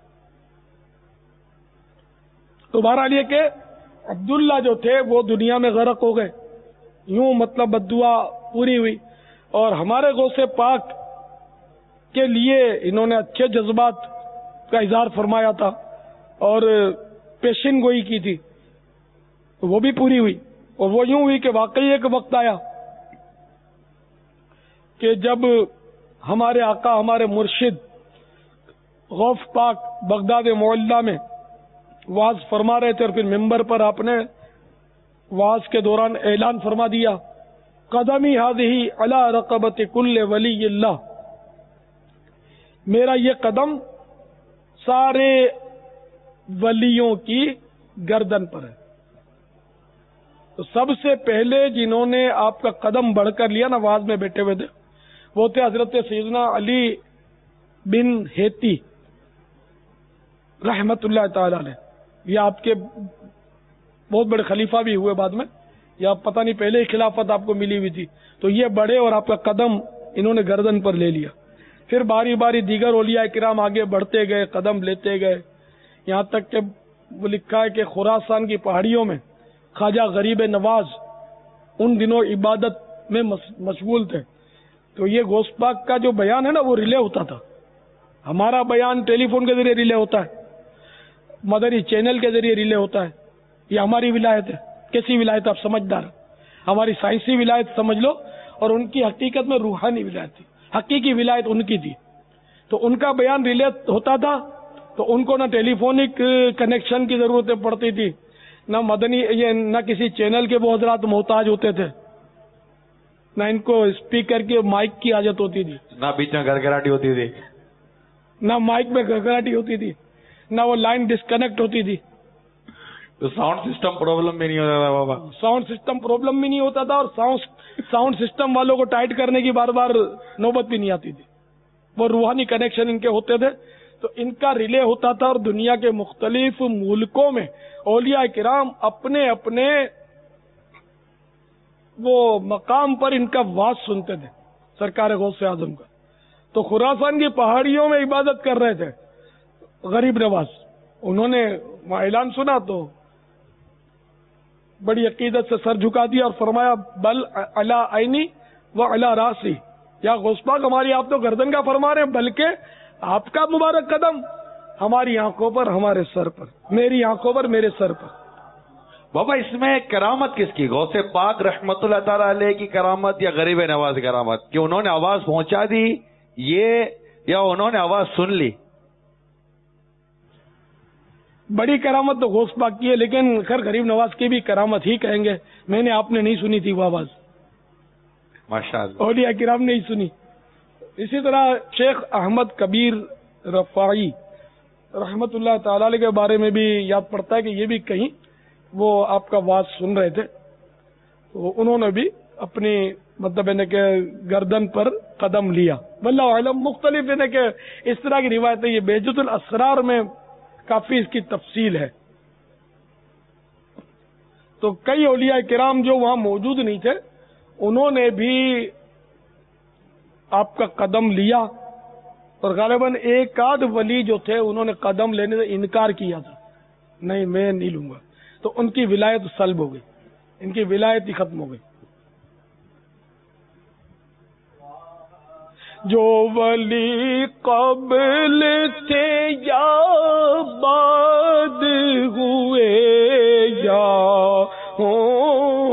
تو بہرحال یہ کہ عبداللہ جو تھے وہ دنیا میں غرق ہو گئے، یوں مطلب بددعا پوری ہوئی. اور ہمارے غوث پاک کے لیے انہوں نے اچھے جذبات کا اظہار فرمایا تھا اور پیشن گوئی کی تھی، وہ بھی پوری ہوئی. اور وہ یوں ہوئی کہ واقعی ایک وقت آیا کہ جب ہمارے آقا ہمارے مرشد غوث پاک بغداد معلیٰ میں واز فرما رہے تھے، اور پھر ممبر پر آپ نے واز کے دوران اعلان فرما دیا، قدمی ہذہی علی رقبت کل ولی اللہ، میرا یہ قدم سارے ولیوں کی گردن پر ہے. تو سب سے پہلے جنہوں نے آپ کا قدم بڑھ کر لیا نا، واز میں بیٹھے ہوئے تھے، وہ تھے حضرت سیدنا علی بن ہیتی رحمت اللہ تعالی علیہ. یہ آپ کے بہت بڑے خلیفہ بھی ہوئے بعد میں، یا پتہ نہیں پہلے ہی خلافت آپ کو ملی ہوئی تھی. تو یہ بڑے اور آپ کا قدم انہوں نے گردن پر لے لیا. پھر باری باری دیگر اولیاء کرام آگے بڑھتے گئے، قدم لیتے گئے، یہاں تک کہ وہ لکھا ہے کہ خراسان کی پہاڑیوں میں خواجہ غریب نواز ان دنوں عبادت میں مشغول تھے. تو یہ غوث پاک کا جو بیان ہے نا وہ ریلے ہوتا تھا. ہمارا بیان ٹیلی فون کے ذریعے ریلے ہوتا ہے، مدری چینل کے ذریعے ریلے ہوتا ہے. یہ ہماری ولایت ہے. کیسی ولایت؟ آپ سمجھدار، ہماری سائنسی ولایت سمجھ لو، اور ان کی حقیقت میں روحانی ولایت تھی. حقیقی ولایت ان کی تھی. تو ان کا بیان ریلے ہوتا تھا، تو ان کو نہ ٹیلی فونک کنیکشن کی ضرورت پڑتی تھی، نہ مدنی یہ نہ کسی چینل کے وہ حضرات محتاج ہوتے تھے، نہ ان کو اسپیکر کے مائک کی حاجت ہوتی تھی، نہ بیچ میں گھرگھراہٹ ہوتی تھی، نہ مائک میں گھرگھراہٹ ہوتی تھی، نہ وہ لائن ڈسکنیکٹ ہوتی تھی. تو ساؤنڈ سسٹم پرابلم بھی نہیں ہوتا تھا بابا. ساؤنڈ سسٹم پرابلم بھی نہیں ہوتا تھا، اور ساؤنڈ ساؤنڈ سسٹم والوں کو ٹائٹ کرنے کی بار بار نوبت بھی نہیں آتی تھی. وہ روحانی کنیکشن ان کے ہوتے تھے. تو ان کا ریلے ہوتا تھا، اور دنیا کے مختلف ملکوں میں اولیاء کرام اپنے اپنے وہ مقام پر ان کا واز سنتے تھے سرکار غوث اعظم کا. تو خراسان کی پہاڑیوں میں عبادت کر رہے تھے غریب نواز. انہوں نے اعلان سنا تو بڑی عقیدت سے سر جھکا دیا اور فرمایا، بل علی عینی و علی راسی، یا غوث پاک ہماری آپ تو گردن کا فرما رہے ہیں، بلکہ آپ کا مبارک قدم ہماری آنکھوں پر، ہمارے سر پر، میری آنکھوں پر، میرے سر پر. بابا اس میں کرامت کس کی؟ غوث پاک رحمت اللہ تعالی علیہ کی کرامت یا غریب نواز کی کرامت؟ کہ انہوں نے آواز پہنچا دی یہ، یا انہوں نے آواز سن لی؟ بڑی کرامت تو غوث پاک کی ہے، لیکن خیر غریب نواز کی بھی کرامت ہی کہیں گے. میں نے آپ نے نہیں سنی تھی وہ آواز، ماشاءاللہ اولیاء کرام نے ہی سنی. اسی طرح شیخ احمد کبیر رفاعی رحمت اللہ تعالی علیہ کے بارے میں بھی یاد پڑتا ہے کہ یہ بھی کہیں وہ آپ کا واز سن رہے تھے، تو انہوں نے بھی اپنی مطلب ہے کہ گردن پر قدم لیا. واللہ اعلم. مختلف ہے کہ اس طرح کی روایتیں، یہ بہجت الاسرار میں کافی اس کی تفصیل ہے. تو کئی اولیاء کرام جو وہاں موجود نہیں تھے انہوں نے بھی آپ کا قدم لیا، اور غالباً ایک آدھ ولی جو تھے انہوں نے قدم لینے سے انکار کیا تھا، نہیں میں نہیں لوں گا. تو ان کی ولایت سلب ہو گئی، ان کی ولایت ہی ختم ہو گئی. جو ولی قبل تھے یا بعد ہوئے یا ہوں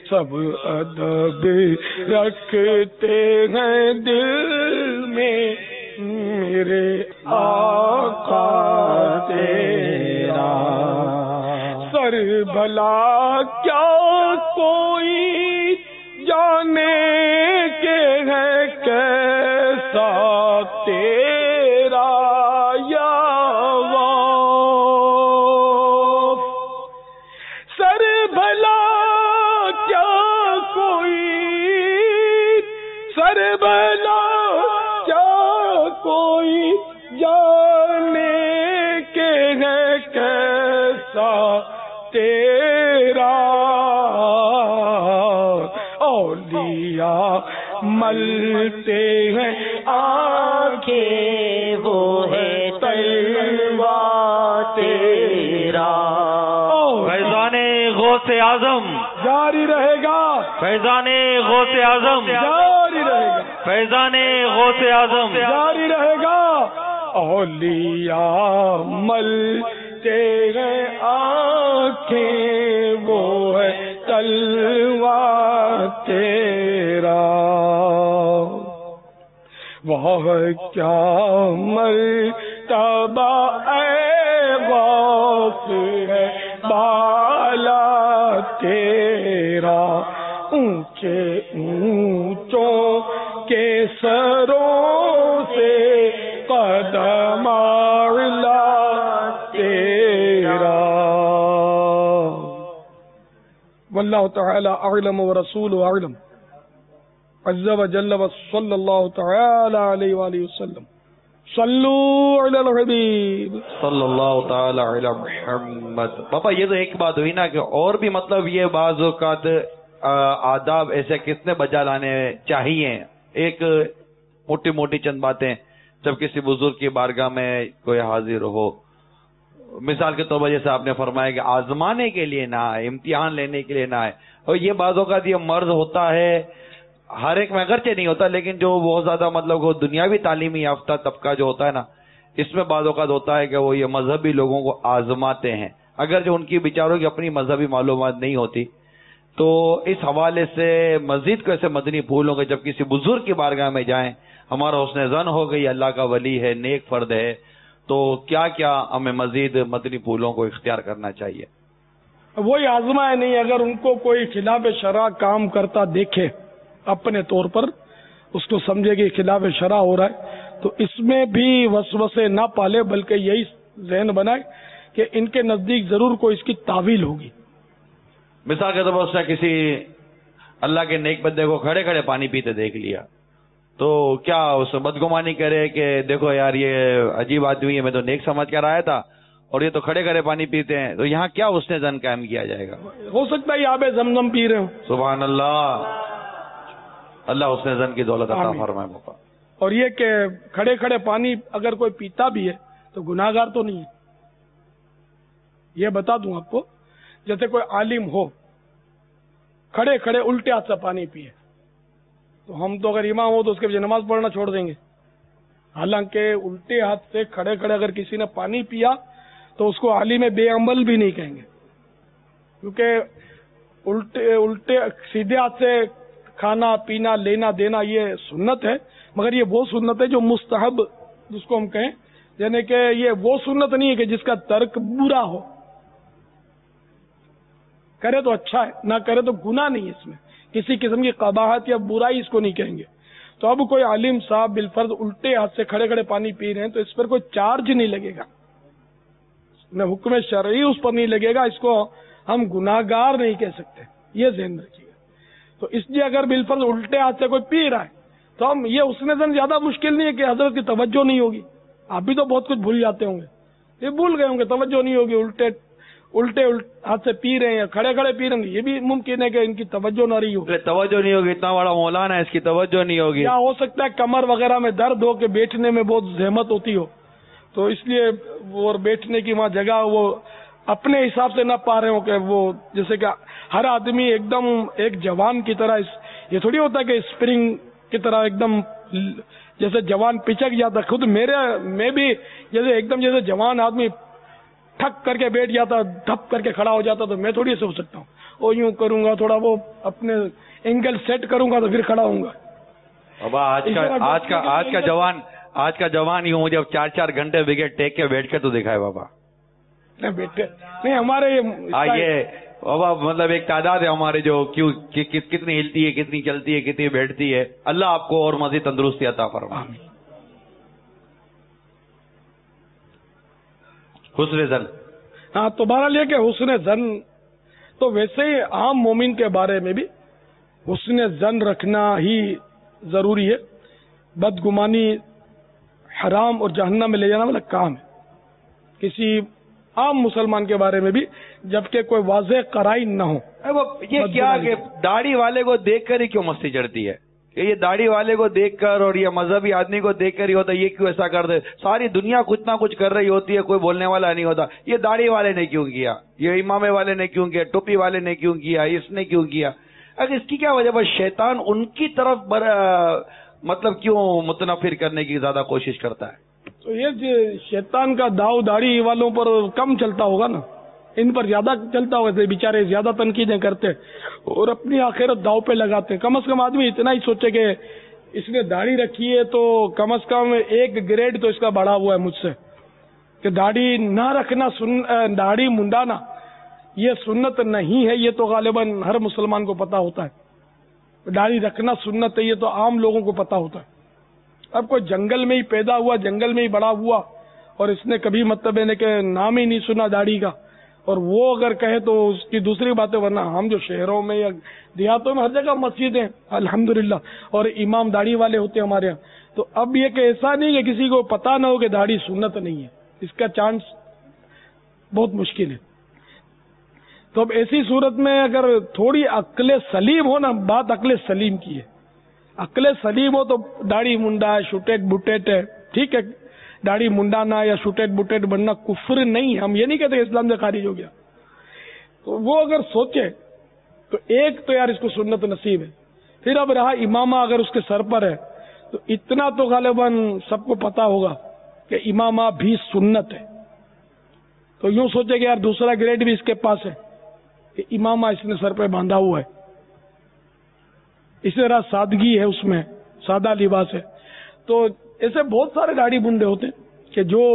سب ادب رکھتے ہیں دل میں میرے آقا تیرا، سر بھلا کیا کوئی جانے کے ہے کیسا تیرا یا غوث، سر بھلا کیا کوئی، سر بھلا کیا کوئی جانے کے ہے کیسا تیرا، اولیاء ملتے ہیں آنکھیں وہ ہے تلوا تیرا، فیضان غوث اعظم جاری رہے گا، فیضان غوث اعظم جاری رہے گا، فیضان غوث اعظم جاری رہے گا، اولیاء ملتے ہیں آنکھیں وہ ہے تلوا تیرا، وہ کیا مرتبہ اے غوث ہے بالا تیرا، اونچے اونچوں کے سروں سے قدم اعلی تیرا، واللہ تعالی اعلم ورسولہ اعلم، عز وجل وصلی اللہ تعالی علیہ وآلہ وسلم، صلو علی الحبیب صلی اللہ تعالی علی محمد۔ پاپا یہ تو ایک بات ہوئی نا کہ اور بھی مطلب یہ بعض اوقات آداب ایسے کتنے بجا لانے چاہیے، ایک موٹی موٹی چند باتیں جب کسی بزرگ کی بارگاہ میں کوئی حاضر ہو، مثال کے طور پر جیسے آپ نے فرمایا کہ آزمانے کے لیے نہ آئے، امتحان لینے کے لیے نہ آئے، اور یہ بعض اوقات یہ مرض ہوتا ہے، ہر ایک میں اگرچہ نہیں ہوتا، لیکن جو بہت زیادہ مطلب وہ دنیاوی تعلیمی یافتہ طبقہ جو ہوتا ہے نا، اس میں بعض اوقات ہوتا ہے کہ وہ یہ مذہبی لوگوں کو آزماتے ہیں، اگر جو ان کی بیچاروں کی اپنی مذہبی معلومات نہیں ہوتی، تو اس حوالے سے مزید کو ایسے مدنی پھول ہوں گے جب کسی بزرگ کی بارگاہ میں جائیں، ہمارا حسن ظن ہو گئی اللہ کا ولی ہے، نیک فرد ہے، تو کیا کیا ہمیں مزید مدنی پھولوں کو اختیار کرنا چاہیے؟ وہی آزمائے نہیں، اگر ان کو کوئی خلاف شرع کام کرتا دیکھے اپنے طور پر، اس کو سمجھے کہ خلاف شرع ہو رہا ہے، تو اس میں بھی وسوسے نہ پالے، بلکہ یہی ذہن بنائے کہ ان کے نزدیک ضرور کوئی اس کی تعویل ہوگی۔ مثال کے طور پر اس نے کسی اللہ کے نیک بندے کو کھڑے کھڑے پانی پیتے دیکھ لیا، تو کیا اس بدگمانی کرے کہ دیکھو یار یہ عجیب آدمی ہے، میں تو نیک سمجھ کر آیا تھا اور یہ تو کھڑے کھڑے پانی پیتے ہیں، تو یہاں کیا اس نے زن قائم کیا جائے گا؟ ہو سکتا ہے آب زمزم پی رہے ہوں۔ سبحان اللہ، اللہ اس نے زن کی دولت عطا فرمائے موقع۔ اور یہ کہ کھڑے کھڑے پانی اگر کوئی پیتا بھی ہے تو گناہ گار تو نہیں ہے۔ یہ بتا دوں آپ کو، جیسے کوئی عالم ہو کھڑے کھڑے الٹے ہاتھ سے پانی پیے، تو ہم تو اگر امام ہو تو اس کے پیچھے نماز پڑھنا چھوڑ دیں گے، حالانکہ الٹے ہاتھ سے کھڑے کھڑے اگر کسی نے پانی پیا تو اس کو عالم بے عمل بھی نہیں کہیں گے، کیونکہ الٹے الٹے سیدھے ہاتھ سے کھانا پینا لینا دینا یہ سنت ہے، مگر یہ وہ سنت ہے جو مستحب جس کو ہم کہیں، یعنی کہ یہ وہ سنت نہیں ہے کہ جس کا ترک برا ہو، کرے تو اچھا ہے، نہ کرے تو گناہ نہیں ہے، اس میں کسی قسم کی قباحت یا برائی اس کو نہیں کہیں گے۔ تو اب کوئی عالم صاحب بالفرض الٹے ہاتھ سے کھڑے کھڑے پانی پی رہے ہیں تو اس پر کوئی چارج نہیں لگے گا، نہ حکم شرعی اس پر نہیں لگے گا، اس کو ہم گناہ گار نہیں کہہ سکتے، یہ ذہن رکھیے گا۔ تو اس لیے اگر بالفرض الٹے ہاتھ سے کوئی پی رہا ہے تو ہم یہ اس نے زن زیادہ مشکل نہیں ہے کہ حضرت کی توجہ نہیں ہوگی، آپ بھی تو بہت کچھ بھول جاتے ہوں گے، یہ بھول گئے ہوں گے، توجہ نہیں ہوگی، الٹے الٹے ہاتھ سے پی رہے ہیں، کھڑے کھڑے پی رہے ہیں، یہ بھی ممکن ہے کہ ان کی توجہ نہ رہی ہو، توجہ نہیں ہوگی، اتنا بڑا مولانا ہے اس کی توجہ نہیں ہوگی، یا ہو سکتا ہے کمر وغیرہ میں درد ہو کہ بیٹھنے میں بہت زحمت ہوتی ہو، تو اس لیے وہ بیٹھنے کی وہاں جگہ وہ اپنے حساب سے نہ پا رہے ہو، کہ وہ جیسے کہ ہر آدمی ایک دم ایک جوان کی طرح، یہ تھوڑی ہوتا ہے کہ اسپرنگ کی طرح ایک دم جیسے جوان پچک جاتا، خود میرے میں بھی جیسے ایک دم جیسے جوان آدمی ٹھک کر کے بیٹھ جاتا، دھپ کر کے کھڑا ہو جاتا، تو میں تھوڑی سے ہو سکتا ہوں، وہ یوں کروں گا، تھوڑا وہ اپنے اینگل سیٹ کروں گا تو پھر کھڑا ہوں گا. بابا آج کا آج کا آج کا جوان آج کا جوان یوں مجھے چار چار گھنٹے وکٹ ٹیک کے بیٹھ کے تو دکھائے بابا. نہیں بیٹھے نہیں ہمارے یہ بابا مطلب ایک تعداد ہے ہمارے جو کیوں کتنی ہلتی ہے، کتنی چلتی ہے، کتنی بیٹھتی ہے. اللہ آپ کو اور مزید تندرستی عطا فرمائے. حسن زن. ہاں تو بہرحال یہ کہ حسن زن تو ویسے ہی عام مومن کے بارے میں بھی حسن زن رکھنا ہی ضروری ہے. بدگمانی حرام اور جہنم میں لے جانا والا کام ہے کسی عام مسلمان کے بارے میں بھی، جبکہ کوئی واضح قرائن نہ ہو. یہ کیا کہ داڑھی والے کو دیکھ کر ہی کیوں مستی چڑھتی ہے کہ یہ داڑھی والے کو دیکھ کر اور یہ مذہبی آدمی کو دیکھ کر ہی ہوتا ہے، یہ کیوں ایسا کر دے. ساری دنیا کچھ نہ کچھ کر رہی ہوتی ہے، کوئی بولنے والا نہیں ہوتا. یہ داڑھی والے نے کیوں کیا، یہ امامے والے نے کیوں کیا، ٹوپی والے نے کیوں کیا، اس نے کیوں کیا. اگر اس کی کیا وجہ، بس شیطان ان کی طرف بر... مطلب کیوں متنفر کرنے کی زیادہ کوشش کرتا ہے. تو یہ شیطان کا داؤ داڑھی والوں پر کم چلتا ہوگا نا، ان پر زیادہ چلتا ہوگا. بیچارے زیادہ تنقیدیں کرتے اور اپنی آخرت داؤ پہ لگاتے. کم از کم آدمی اتنا ہی سوچے کہ اس نے داڑھی رکھی ہے تو کم از کم ایک گریڈ تو اس کا بڑھا ہوا ہے مجھ سے، کہ داڑھی نہ رکھنا، داڑھی منڈانا یہ سنت نہیں ہے. یہ تو غالباً ہر مسلمان کو پتا ہوتا ہے. داڑھی رکھنا سنت ہے، یہ تو عام لوگوں کو پتا ہوتا ہے. اب کوئی جنگل میں ہی پیدا ہوا، جنگل میں ہی بڑا ہوا اور اس نے کبھی مطلب ہے کہ نام ہی نہیں سنا داڑھی کا، اور وہ اگر کہے تو اس کی دوسری بات ہے. ورنہ ہم جو شہروں میں یا دیہاتوں میں ہر جگہ مسجدیں الحمدللہ اور امام داڑھی والے ہوتے ہیں ہمارے یہاں. تو اب یہ کہ ایسا نہیں کہ کسی کو پتا نہ ہو کہ داڑھی سنت نہیں ہے، اس کا چانس بہت مشکل ہے. تو اب ایسی صورت میں اگر تھوڑی عقل سلیم ہو نا، بات عقل سلیم کی ہے، عقل سلیم ہو تو داڑھی منڈا ہے، شوٹیٹ بوٹیٹ ہے، ٹھیک ہے. داڑھی منڈانا یا شوٹیٹ بوٹیٹ بننا کفر نہیں ہے. ہم یہ نہیں کہتے اسلام سے خارج ہو گیا. تو وہ اگر سوچے تو ایک تو یار اس کو سنت نصیب ہے. پھر اب رہا امامہ اگر اس کے سر پر ہے تو اتنا تو غالباً سب کو پتا ہوگا کہ امامہ بھی سنت ہے. تو یوں سوچے کہ یار دوسرا گریڈ بھی اس کے پاس ہے کہ امامہ اس نے سر پہ باندھا ہوا ہے. اسی طرح سادگی ہے، اس میں سادہ لباس ہے. تو ایسے بہت سارے داڑھی منڈے ہوتے ہیں کہ جو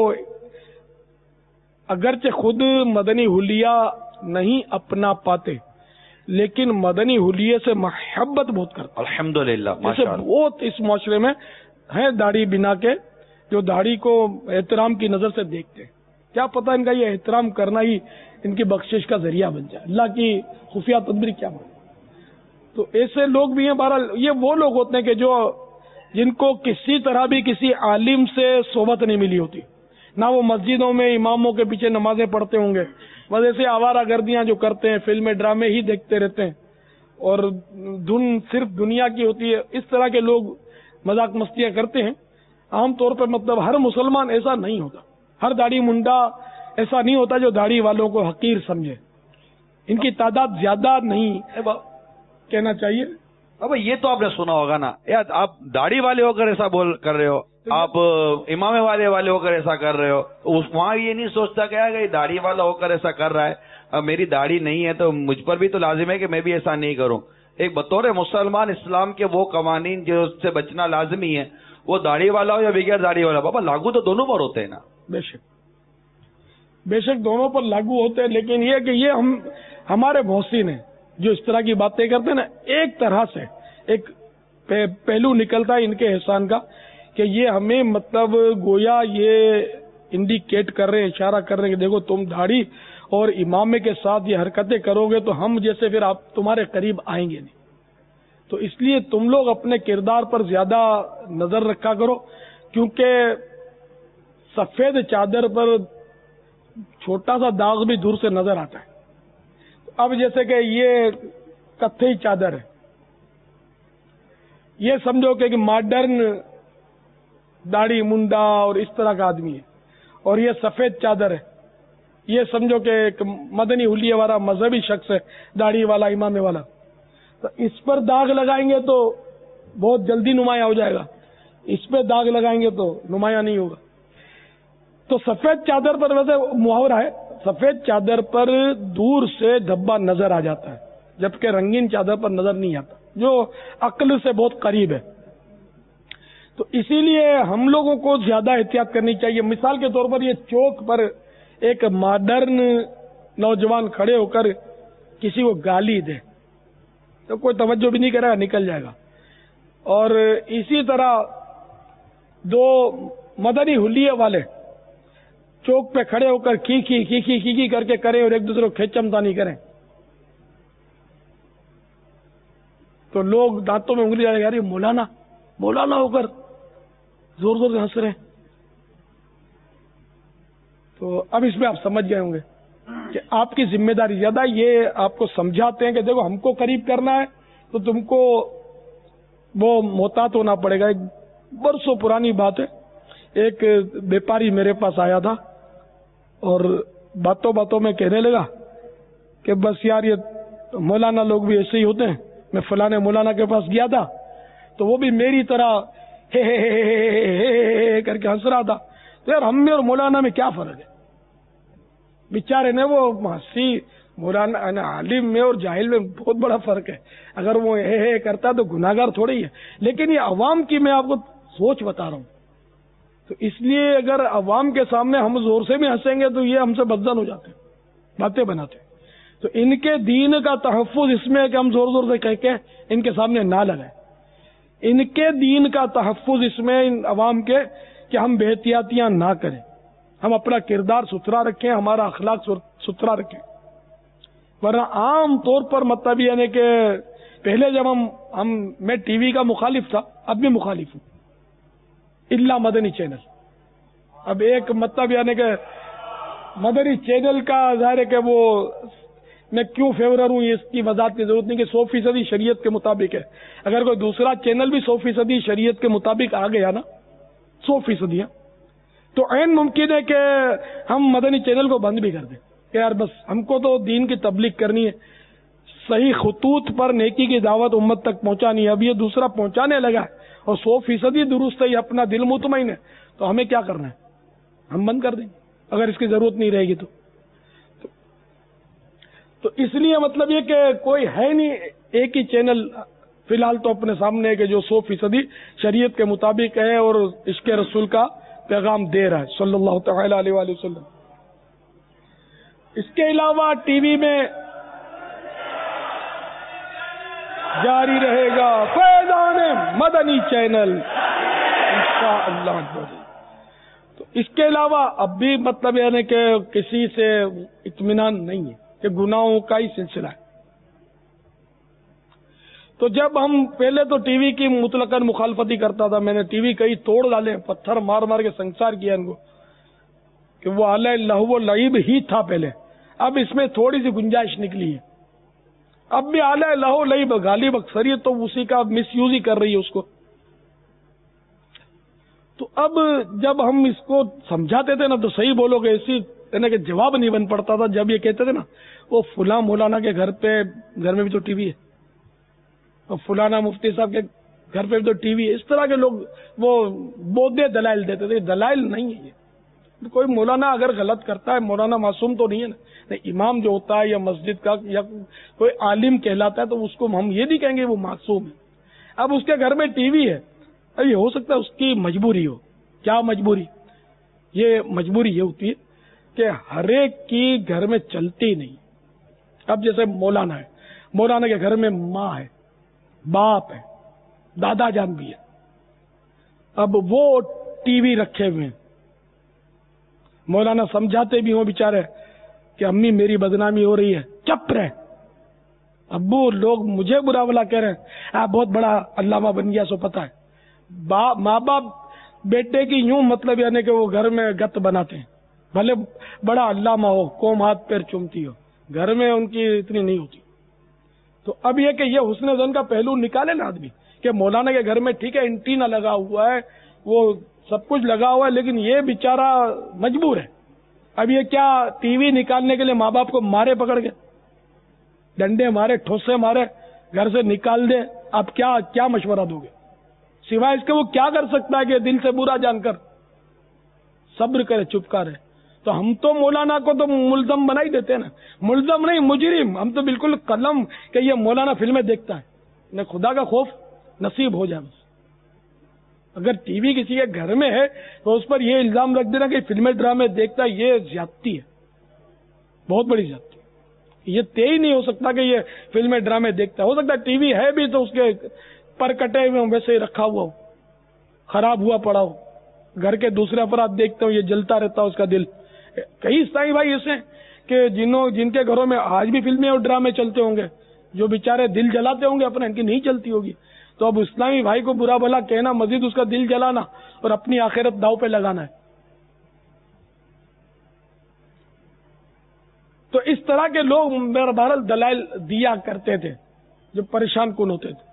اگرچہ خود مدنی حلیہ نہیں اپنا پاتے لیکن مدنی حلیے سے محبت بہت کرتے. الحمدللہ جیسے بہت اس معاشرے میں ہیں داڑھی بنا کے جو داڑھی کو احترام کی نظر سے دیکھتے ہیں. کیا پتہ ان کا یہ احترام کرنا ہی ان کی بخشش کا ذریعہ بن جائے. اللہ کی خفیہ تدبیر کیا بن. تو ایسے لوگ بھی ہیں. بہرحال یہ وہ لوگ ہوتے ہیں کہ جو جن کو کسی طرح بھی کسی عالم سے صحبت نہیں ملی ہوتی، نہ وہ مسجدوں میں اماموں کے پیچھے نمازیں پڑھتے ہوں گے، بس ایسے آوارہ گردیاں جو کرتے ہیں، فلمیں ڈرامے ہی دیکھتے رہتے ہیں اور دھن صرف دنیا کی ہوتی ہے. اس طرح کے لوگ مذاق مستیاں کرتے ہیں. عام طور پر مطلب ہر مسلمان ایسا نہیں ہوتا، ہر داڑھی منڈا ایسا نہیں ہوتا جو داڑھی والوں کو حقیر سمجھے. ان کی تعداد زیادہ نہیں کہنا چاہیے. اب یہ تو آپ نے سنا ہوگا نا یار، آپ داڑھی والے ہو کر ایسا بول کر رہے ہو، آپ امامے والے والے ہو کر ایسا کر رہے ہو. وہاں یہ نہیں سوچتا کہ یہ داڑھی والا ہو کر ایسا کر رہا ہے، اب میری داڑھی نہیں ہے تو مجھ پر بھی تو لازم ہے کہ میں بھی ایسا نہیں کروں. ایک بطور مسلمان اسلام کے وہ قوانین جو سے بچنا لازمی ہے، وہ داڑھی والا ہو یا بغیر داڑھی والا، بابا لاگو تو دونوں پر ہوتے ہیں نا. بے شک بے شک دونوں پر لاگو ہوتے ہیں، لیکن یہ کہ یہ ہم ہمارے محسن ہیں جو اس طرح کی باتیں کرتے ہیں نا، ایک طرح سے ایک پہلو نکلتا ہے ان کے احسان کا کہ یہ ہمیں مطلب گویا یہ انڈیکیٹ کر رہے ہیں، اشارہ کر رہے ہیں کہ دیکھو تم داڑھی اور امامے کے ساتھ یہ حرکتیں کرو گے تو ہم جیسے پھر آپ تمہارے قریب آئیں گے نہیں. تو اس لیے تم لوگ اپنے کردار پر زیادہ نظر رکھا کرو، کیونکہ سفید چادر پر چھوٹا سا داغ بھی دور سے نظر آتا ہے. اب جیسے کہ یہ کتھئی چادر ہے، یہ سمجھو کہ ماڈرن داڑھی منڈا اور اس طرح کا آدمی ہے، اور یہ سفید چادر ہے، یہ سمجھو کہ ایک مدنی حلیے والا مذہبی شخص ہے، داڑھی والا امامے والا. تو اس پر داغ لگائیں گے تو بہت جلدی نمایاں ہو جائے گا، اس پہ داغ لگائیں گے تو نمایاں نہیں ہوگا. تو سفید چادر پر ویسے محاورہ ہے، سفید چادر پر دور سے دھبا نظر آ جاتا ہے، جبکہ رنگین چادر پر نظر نہیں آتا، جو عقل سے بہت قریب ہے. تو اسی لیے ہم لوگوں کو زیادہ احتیاط کرنی چاہیے. مثال کے طور پر یہ چوک پر ایک ماڈرن نوجوان کھڑے ہو کر کسی کو گالی دے تو کوئی توجہ بھی نہیں کرے گا، نکل جائے گا. اور اسی طرح دو مدنی حلیے والے چوک پہ کھڑے ہو کر کھیکی کھیکی کھیکی کر کے کریں اور ایک دوسرے کو کھیچمتا نہیں کریں تو لوگ دانتوں میں انگلی ڈالیں گے، یار یہ مولانا مولانا ہو کر زور زور سے ہنس رہے ہیں. تو اب اس میں آپ سمجھ گئے ہوں گے کہ آپ کی ذمہ داری زیادہ. یہ آپ کو سمجھاتے ہیں کہ دیکھو ہم کو قریب کرنا ہے تو تم کو وہ محتاط ہونا پڑے گا. ایک برسوں پرانی بات ہے، ایک بیپاری میرے پاس آیا تھا اور باتوں باتوں میں کہنے لگا کہ بس یار یہ مولانا لوگ بھی ایسے ہی ہوتے ہیں. میں فلانے مولانا کے پاس گیا تھا تو وہ بھی میری طرح ہے ہے ہے کر کے ہنس رہا تھا. تو یار ہم میں اور مولانا میں کیا فرق ہے؟ بیچارے نے وہ ہنسی. مولانا عالم میں اور جاہل میں بہت بڑا فرق ہے. اگر وہ ہے ہے کرتا تو گناہگار تھوڑی ہے. لیکن یہ عوام کی میں آپ کو سوچ بتا رہا ہوں. تو اس لیے اگر عوام کے سامنے ہم زور سے بھی ہنسیں گے تو یہ ہم سے بدزن ہو جاتے ہیں، باتیں بناتے ہیں. تو ان کے دین کا تحفظ اس میں ہے کہ ہم زور زور سے کہہ کے ان کے سامنے نہ لگائیں. ان کے دین کا تحفظ اس میں ان عوام کے کہ ہم بے احتیاطیاں نہ کریں، ہم اپنا کردار ستھرا رکھیں، ہمارا اخلاق ستھرا رکھیں. ورنہ عام طور پر مطلب یعنی کہ پہلے جب ہم ہم میں ٹی وی کا مخالف تھا، اب بھی مخالف ہوں الا مدنی چینل. اب ایک مطلب یعنی کہ مدنی چینل کا ظاہر ہے کہ وہ میں کیوں فیورر ہوں اس کی وضاحت کی ضرورت نہیں کہ سو فیصدی شریعت کے مطابق ہے. اگر کوئی دوسرا چینل بھی سو فیصدی شریعت کے مطابق آ گیا نا سو فیصدی تو عین ممکن ہے کہ ہم مدنی چینل کو بند بھی کر دیں کہ یار بس ہم کو تو دین کی تبلیغ کرنی ہے، صحیح خطوط پر نیکی کی دعوت امت تک پہنچانی ہے. اب یہ دوسرا پہنچانے لگا ہے اور سو فیصدی درست ہے، اپنا دل مطمئن ہے، تو ہمیں کیا کرنا ہے؟ ہم بند کر دیں اگر اس کی ضرورت نہیں رہے گی تو. تو اس لیے مطلب یہ کہ کوئی ہے نہیں ایک ہی چینل فی الحال تو اپنے سامنے ہے کہ جو سو فیصدی شریعت کے مطابق ہے اور عشق رسول کا پیغام دے رہا ہے صلی اللہ تعالی علیہ وآلہ وسلم. اس کے علاوہ ٹی وی میں جاری رہے گا فیضان مدنی چینل انشاءاللہ. تو اس کے علاوہ اب بھی مطلب یعنی کہ کسی سے اطمینان نہیں ہے کہ گناہوں کا ہی سلسلہ ہے. تو جب ہم پہلے تو ٹی وی کی مطلقاً مخالفت ہی کرتا تھا، میں نے ٹی وی کئی توڑ ڈالے، پتھر مار مار کے سنسار کیا ان کو کہ وہ اعلی لہو و لعب ہی تھا پہلے. اب اس میں تھوڑی سی گنجائش نکلی ہے، اب بھی اعلی لہو و لعب غالب اکثریت تو اسی کا مس یوز ہی کر رہی ہے اس کو. تو اب جب ہم اس کو سمجھاتے تھے نا تو صحیح بولو گے اسی یعنی کہ جواب نہیں بن پڑتا تھا. جب یہ کہتے تھے نا وہ فلاں مولانا کے گھر پہ گھر میں بھی تو ٹی وی ہے اور فلانا مفتی صاحب کے گھر پہ بھی تو ٹی وی ہے، اس طرح کے لوگ وہ بودے دلائل دیتے تھے. دلائل نہیں ہے یہ. کوئی مولانا اگر غلط کرتا ہے، مولانا معصوم تو نہیں ہے نا. نہیں، امام جو ہوتا ہے یا مسجد کا یا کوئی عالم کہلاتا ہے تو اس کو ہم یہ نہیں کہیں گے وہ معصوم ہے. اب اس کے گھر میں ٹی وی ہے، اب یہ ہو سکتا ہے اس کی مجبوری ہو. کیا مجبوری؟ یہ مجبوری یہ ہوتی ہے کہ ہر ایک کی گھر میں چلتی نہیں. اب جیسے مولانا ہے، مولانا کے گھر میں ماں ہے، باپ ہے، دادا جان بھی ہے. اب وہ ٹی وی رکھے ہوئے ہیں، مولانا سمجھاتے بھی ہوں بیچارے کہ امی میری بدنامی ہو رہی ہے، چپ رہے. ابو لوگ مجھے برا بلا کہہ رہے ہیں، آپ بہت بڑا علامہ بن گیا سو پتہ ہے. ماں باپ بیٹے کی یوں مطلب یعنی کہ وہ گھر میں گت بناتے ہیں، بھلے بڑا علامہ ہو، قوم ہاتھ پیر چومتی ہو، گھر میں ان کی اتنی نہیں ہوتی. تو اب یہ کہ یہ حسن زن کا پہلو نکالے نا آدمی کہ مولانا کے گھر میں ٹھیک ہے اینٹینا لگا ہوا ہے، وہ سب کچھ لگا ہوا ہے، لیکن یہ بیچارہ مجبور ہے. اب یہ کیا ٹی وی نکالنے کے لیے ماں باپ کو مارے پکڑ کے، ڈنڈے مارے، ٹھوسے مارے، گھر سے نکال دے؟ آپ کیا کیا مشورہ دو گے سوائے اس کے؟ وہ کیا کر سکتا ہے کہ دل سے برا جان کر صبر کرے، چپ کا رہے. تو ہم تو مولانا کو تو ملزم بنا ہی دیتے ہیں نا، ملزم نہیں مجرم، ہم تو بالکل قلم کہ یہ مولانا فلمیں دیکھتا ہے، نہ خدا کا خوف نصیب ہو جائے بس۔ اگر ٹی وی کسی کے گھر میں ہے تو اس پر یہ الزام رکھ دینا کہ فلمیں ڈرامے دیکھتا ہے، یہ زیادتی ہے، بہت بڑی زیادتی ہے۔ یہ طے ہی نہیں ہو سکتا کہ یہ فلمیں ڈرامے دیکھتا ہے، ہو سکتا ہے ٹی وی ہے بھی تو اس کے پر کٹے ہوئے ویسے ہی رکھا ہوا ہو، خراب ہوا پڑا ہو، گھر کے دوسرے افراد دیکھتے ہو یہ جلتا رہتا ہے اس کا دل۔ کئی عیسائی بھائی ایسے کہ جنہوں جن کے گھروں میں آج بھی فلمیں اور ڈرامے چلتے ہوں گے، جو بیچارے دل جلاتے ہوں گے اپنے، ان کی نہیں چلتی ہوگی، تو اب اسلامی بھائی کو برا بھلا کہنا، مزید اس کا دل جلانا اور اپنی آخرت داؤ پہ لگانا ہے۔ تو اس طرح کے لوگ بہرحال دلائل دیا کرتے تھے جو پریشان کن ہوتے تھے۔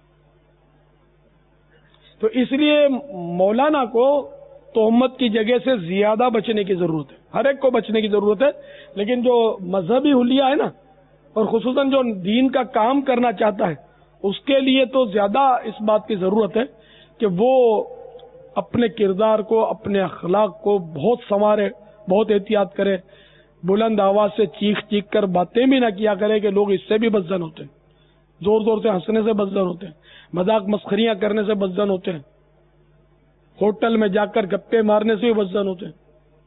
تو اس لیے مولانا کو تہمت کی جگہ سے زیادہ بچنے کی ضرورت ہے، ہر ایک کو بچنے کی ضرورت ہے، لیکن جو مذہبی حلیہ ہے نا، اور خصوصاً جو دین کا کام کرنا چاہتا ہے، اس کے لیے تو زیادہ اس بات کی ضرورت ہے کہ وہ اپنے کردار کو، اپنے اخلاق کو بہت سنوارے، بہت احتیاط کرے، بلند آواز سے چیخ چیخ کر باتیں بھی نہ کیا کرے کہ لوگ اس سے بھی بدزن ہوتے ہیں، زور زور سے ہنسنے سے بدزن ہوتے ہیں، مذاق مسخریاں کرنے سے بدزن ہوتے ہیں، ہوٹل میں جا کر گپے مارنے سے بھی بدزن ہوتے ہیں۔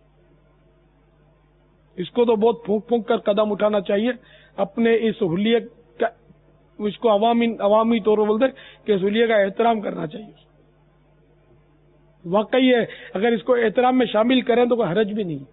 اس کو تو بہت پھونک پھونک کر قدم اٹھانا چاہیے، اپنے اس حلیے کا، اس کو عوامی عوامی طور پر بولتے کہ اس حلیے کا احترام کرنا چاہیے۔ واقعی ہے، اگر اس کو احترام میں شامل کریں تو کوئی حرج بھی نہیں،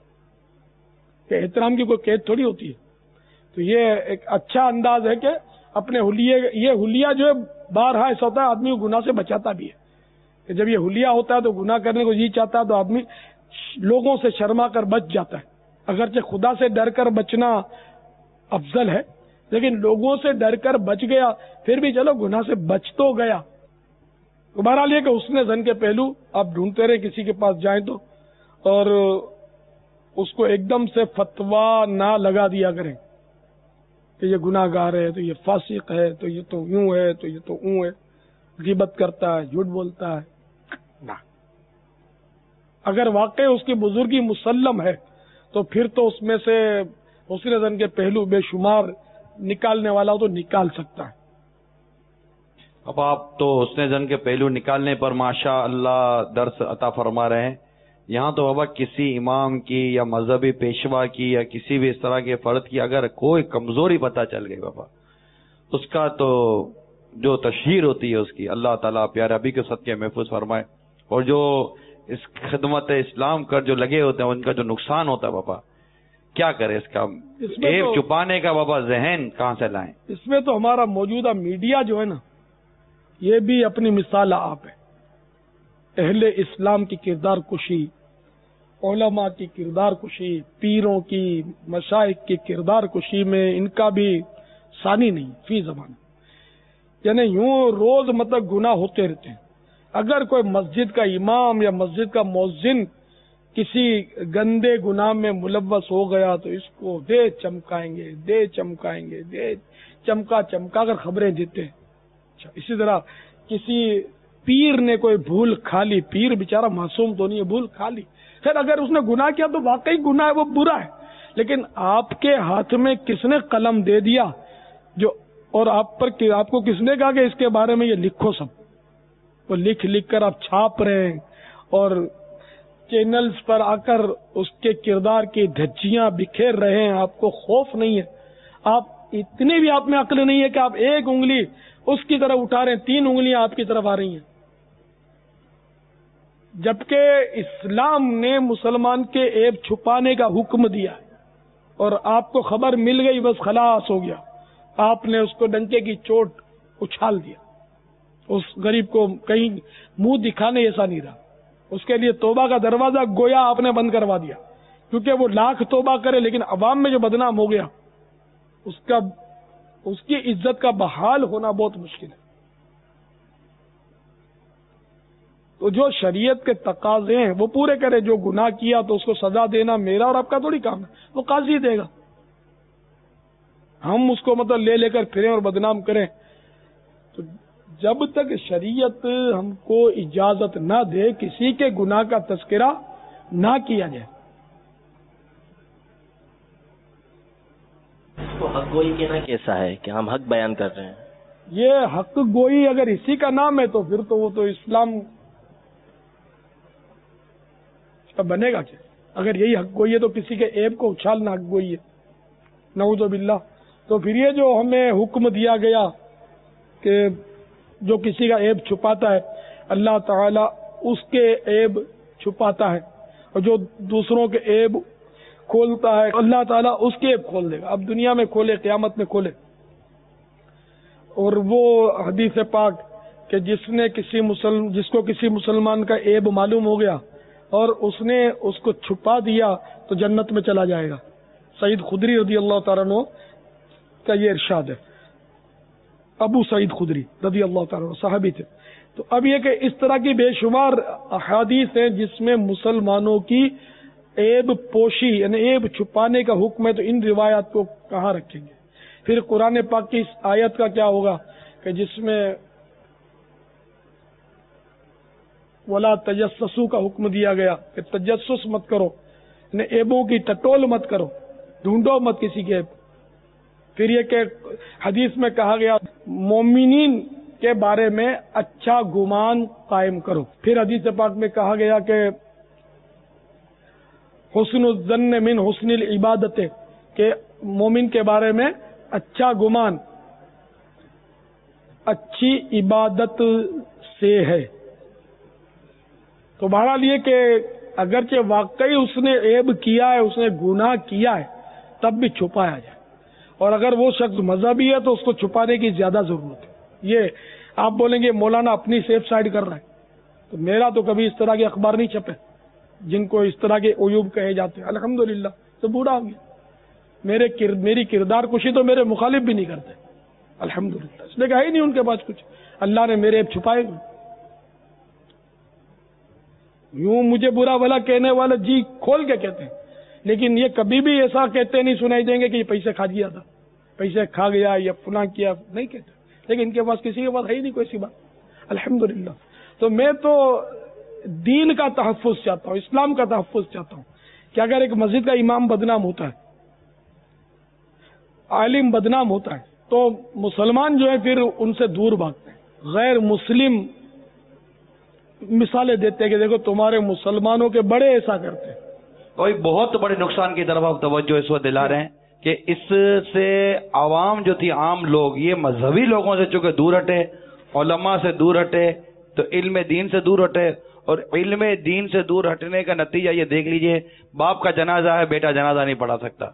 کہ احترام کی کوئی قید تھوڑی ہوتی ہے۔ تو یہ ایک اچھا انداز ہے کہ اپنے حلیے، یہ حلیہ جو ہے بارہا ایسا ہوتا ہے آدمی کو گناہ سے بچاتا بھی ہے، کہ جب یہ حلیہ ہوتا ہے تو گناہ کرنے کو جی چاہتا ہے تو آدمی لوگوں سے شرما کر بچ جاتا ہے۔ اگرچہ خدا سے ڈر کر بچنا افضل ہے، لیکن لوگوں سے ڈر کر بچ گیا پھر بھی چلو گناہ سے بچ تو گیا۔ بہرحال یہ کہ حسن زن کے پہلو آپ ڈھونڈتے رہے کسی کے پاس جائیں تو، اور اس کو ایک دم سے فتوا نہ لگا دیا کریں کہ یہ گناہ گار ہے، تو یہ فاسق ہے، تو یہ تو یوں ہے، تو یہ تو اوں ہے، غیبت کرتا ہے، جھوٹ بولتا ہے۔ نہ، اگر واقعی اس کی بزرگی مسلم ہے تو پھر تو اس میں سے حسن زن کے پہلو بے شمار نکالنے والا ہو تو نکال سکتا ہے۔ اب آپ تو حسن زن کے پہلو نکالنے پر ماشاء اللہ درس عطا فرما رہے ہیں، یہاں تو بابا کسی امام کی یا مذہبی پیشوا کی یا کسی بھی اس طرح کے فرد کی اگر کوئی کمزوری پتہ چل گئی بابا، اس کا تو جو تشہیر ہوتی ہے اس کی، اللہ تعالیٰ پیارے ابھی کے صدقے محفوظ فرمائے، اور جو اس خدمت اسلام کر جو لگے ہوتے ہیں ان کا جو نقصان ہوتا ہے بابا، کیا کرے اس کا ایب چھپانے کا بابا ذہن کہاں سے لائیں؟ اس میں تو ہمارا موجودہ میڈیا جو ہے نا، یہ بھی اپنی مثال آپ ہے۔ اہل اسلام کی کردار کشی، علماء کی کردار کشی، پیروں کی، مشائخ کی کردار کشی میں ان کا بھی ثانی نہیں فی زمانہ، یعنی یوں روز مطلب گناہ ہوتے رہتے ہیں۔ اگر کوئی مسجد کا امام یا مسجد کا مؤذن کسی گندے گناہ میں ملوث ہو گیا تو اس کو دے چمکائیں گے، دے چمکائیں گے، دے چمکا چمکا کر خبریں دیتے ہیں۔ اچھا، اسی طرح کسی پیر نے کوئی بھول کھا لی، پیر بیچارہ معصوم تو نہیں ہے، بھول کھا لی، خیر اگر اس نے گناہ کیا تو واقعی گناہ ہے، وہ برا ہے، لیکن آپ کے ہاتھ میں کس نے قلم دے دیا جو، اور آپ پر آپ کو کس نے کہا کہ اس کے بارے میں یہ لکھو، سب وہ لکھ لکھ کر آپ چھاپ رہے ہیں اور چینلز پر آ کر اس کے کردار کی دھجیاں بکھیر رہے ہیں، آپ کو خوف نہیں ہے، آپ اتنی بھی آپ میں عقل نہیں ہے کہ آپ ایک انگلی اس کی طرف اٹھا رہے ہیں، تین انگلیاں آپ کی طرف آ رہی ہیں، جبکہ اسلام نے مسلمان کے عیب چھپانے کا حکم دیا ہے، اور آپ کو خبر مل گئی بس خلاص ہو گیا، آپ نے اس کو ڈنکے کی چوٹ اچھال دیا، اس غریب کو کہیں منہ دکھانے ایسا نہیں رہا، اس کے لیے توبہ کا دروازہ گویا آپ نے بند کروا دیا، کیونکہ وہ لاکھ توبہ کرے لیکن عوام میں جو بدنام ہو گیا اس کا اس کی عزت کا بحال ہونا بہت مشکل ہے۔ تو جو شریعت کے تقاضے ہیں وہ پورے کرے، جو گناہ کیا تو اس کو سزا دینا میرا اور آپ کا تھوڑی کام ہے، وہ قاضی دے گا، ہم اس کو مطلب لے لے کر پھریں اور بدنام کریں۔ تو جب تک شریعت ہم کو اجازت نہ دے کسی کے گناہ کا تذکرہ نہ کیا جائے، اس کو حق گوئی کہنا کیسا ہے کہ ہم حق بیان کر رہے ہیں؟ یہ حق گوئی اگر اسی کا نام ہے تو پھر تو وہ تو اسلام بنے گا کیا؟ اگر یہی حق گوئی ہے تو کسی کے عیب کو اچھالنا حق گوئی ہے، نعوذ باللہ. تو پھر یہ جو ہمیں حکم دیا گیا کہ جو کسی کا عیب چھپاتا ہے اللہ تعالیٰ اس کے عیب چھپاتا ہے، اور جو دوسروں کے عیب کھولتا ہے اللہ تعالیٰ اس کے عیب کھول دے گا. اب دنیا میں کھولے، قیامت میں کھولے. اور وہ حدیث پاک کہ جس نے کسی مسلم جس کو کسی مسلمان کا عیب معلوم ہو گیا اور اس نے اس کو چھپا دیا تو جنت میں چلا جائے گا. سعید خدری رضی اللہ تعالیٰ عنہ کا یہ ارشاد ہے. ابو سعید خدری رضی اللہ تعالیٰ عنہ صحابی تھے. تو اب یہ کہ اس طرح کی بے شمار احادیث ہیں جس میں مسلمانوں کی عیب پوشی یعنی عیب چھپانے کا حکم ہے. تو ان روایات کو کہاں رکھیں گے؟ پھر قرآن پاک کی اس آیت کا کیا ہوگا کہ جس میں ولا تجسسو کا حکم دیا گیا کہ تجسس مت کرو، یعنی عیبوں کی ٹٹول مت کرو، ڈھونڈو مت کسی کے عیب. پھر یہ کہ حدیث میں کہا گیا مومنین کے بارے میں اچھا گمان قائم کرو. پھر حدیث پاک میں کہا گیا کہ حسن الظن من حسن العبادت، کہ مومن کے بارے میں اچھا گمان اچھی عبادت سے ہے. تو بہرحال یہ کہ اگرچہ واقعی اس نے عیب کیا ہے، اس نے گناہ کیا ہے، تب بھی چھپایا جائے. اور اگر وہ شخص مذہبی ہے تو اس کو چھپانے کی زیادہ ضرورت ہے. یہ آپ بولیں گے مولانا اپنی سیف سائڈ کر رہا ہے، تو میرا تو کبھی اس طرح کے اخبار نہیں چھپے جن کو اس طرح کے عیوب کہے جاتے ہیں. الحمدللہ تو بوڑھا ہو گیا. میرے کرد میری کردار کشی تو میرے مخالف بھی نہیں کرتے الحمدللہ، اس لیے کہ ہی نہیں ان کے پاس کچھ. اللہ نے میرے چھپائے گا. یوں مجھے برا بھلا کہنے والے جی کھول کے کہتے ہیں، لیکن یہ کبھی بھی ایسا کہتے نہیں سنائی دیں گے کہ یہ پیسے کھا گیا تھا، پیسے کھا گیا یا فلاں کیا، نہیں کہتے. لیکن ان کے پاس کسی کے پاس ہے ہی نہیں کوئی سی بات الحمدللہ. تو میں تو دین کا تحفظ چاہتا ہوں، اسلام کا تحفظ چاہتا ہوں کہ اگر ایک مسجد کا امام بدنام ہوتا ہے، عالم بدنام ہوتا ہے، تو مسلمان جو ہے پھر ان سے دور بھاگتے ہیں. غیر مسلم مثالیں دیتے ہیں کہ دیکھو تمہارے مسلمانوں کے بڑے ایسا کرتے ہیں. کوئی بہت بڑے نقصان کی طرف آپ توجہ اس وقت دلا رہے ہیں کہ اس سے عوام جو تھی، عام لوگ، یہ مذہبی لوگوں سے چونکہ دور ہٹے، علماء سے دور ہٹے، تو علم دین سے دور ہٹے. اور علم دین سے دور ہٹنے کا نتیجہ یہ دیکھ لیجئے، باپ کا جنازہ ہے، بیٹا جنازہ نہیں پڑھا سکتا،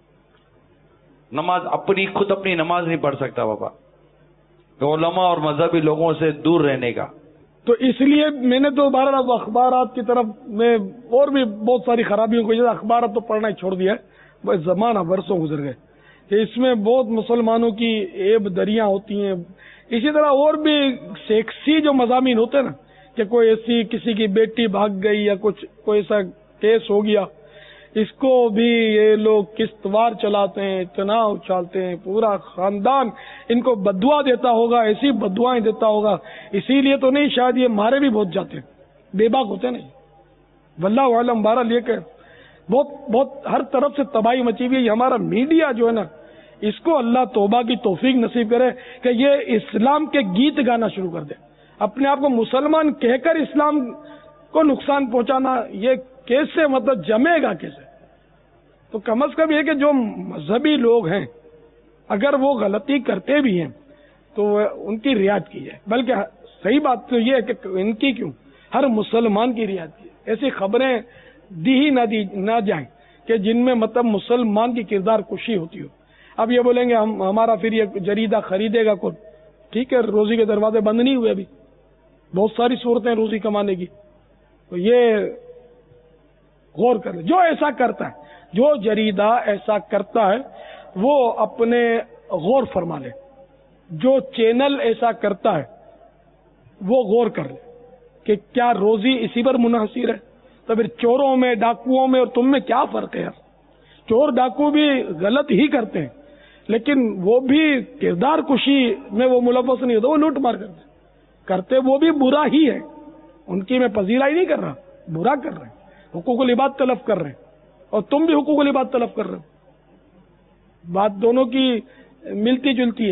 نماز اپنی خود اپنی نماز نہیں پڑھ سکتا بابا. تو علماء اور مذہبی لوگوں سے دور رہنے کا. تو اس لیے میں نے تو بہرحال اب اخبارات کی طرف میں اور بھی بہت ساری خرابیوں کو، جیسے اخبارات تو پڑھنا ہی چھوڑ دیا ہے، بس زمانہ برسوں گزر گئے کہ اس میں بہت مسلمانوں کی عیب دریاں ہوتی ہیں. اسی طرح اور بھی سیکسی جو مضامین ہوتے ہیں نا، کہ کوئی ایسی کسی کی بیٹی بھاگ گئی یا کچھ کوئی ایسا کیس ہو گیا، اس کو بھی یہ لوگ قسطوار چلاتے ہیں، اتنا اچھالتے ہیں، پورا خاندان ان کو بدعا دیتا ہوگا، ایسی بدعائیں دیتا ہوگا. اسی لیے تو نہیں، شاید یہ مارے بھی بہت جاتے ہیں، بے باک ہوتے نہیں. واللہ عالم. بہرحال یہ کہ بہت بہت ہر طرف سے تباہی مچی ہوئی ہے. یہ ہمارا میڈیا جو ہے نا، اس کو اللہ توبہ کی توفیق نصیب کرے کہ یہ اسلام کے گیت گانا شروع کر دے. اپنے آپ کو مسلمان کہہ کر اسلام کو نقصان پہنچانا، یہ کیسے مطلب جمے گا کیسے؟ تو کم از کم یہ کہ جو مذہبی لوگ ہیں اگر وہ غلطی کرتے بھی ہیں تو ان کی رعایت کی جائے. بلکہ صحیح بات تو یہ ہے کہ ان کی کیوں، ہر مسلمان کی رعایت کی جائے. ایسی خبریں دی ہی نہ دی نہ جائیں کہ جن میں مطلب مسلمان کی کردار کشی ہوتی ہو. اب یہ بولیں گے ہم ہمارا پھر یہ جریدہ خریدے گا کون؟ ٹھیک ہے، روزی کے دروازے بند نہیں ہوئے، ابھی بہت ساری صورتیں روزی کمانے کی. تو یہ غور کر لیں. جو ایسا کرتا ہے، جو جریدہ ایسا کرتا ہے وہ اپنے غور فرما لے. جو چینل ایسا کرتا ہے وہ غور کر لے کہ کیا روزی اسی پر منحصر ہے. تو پھر چوروں میں، ڈاکوؤں میں اور تم میں کیا فرق ہے؟ چور ڈاکو بھی غلط ہی کرتے ہیں، لیکن وہ بھی کردار کشی میں وہ ملوث نہیں ہوتا، وہ لوٹ مار کرتے کرتے وہ بھی برا ہی ہے. ان کی میں پذیرائی نہیں کر رہا، برا کر رہے ہیں، حقوق العباد تلف کر رہے ہیں، اور تم بھی حقوق العباد تلف کر رہے ہو. بات دونوں کی ملتی جلتی ہے.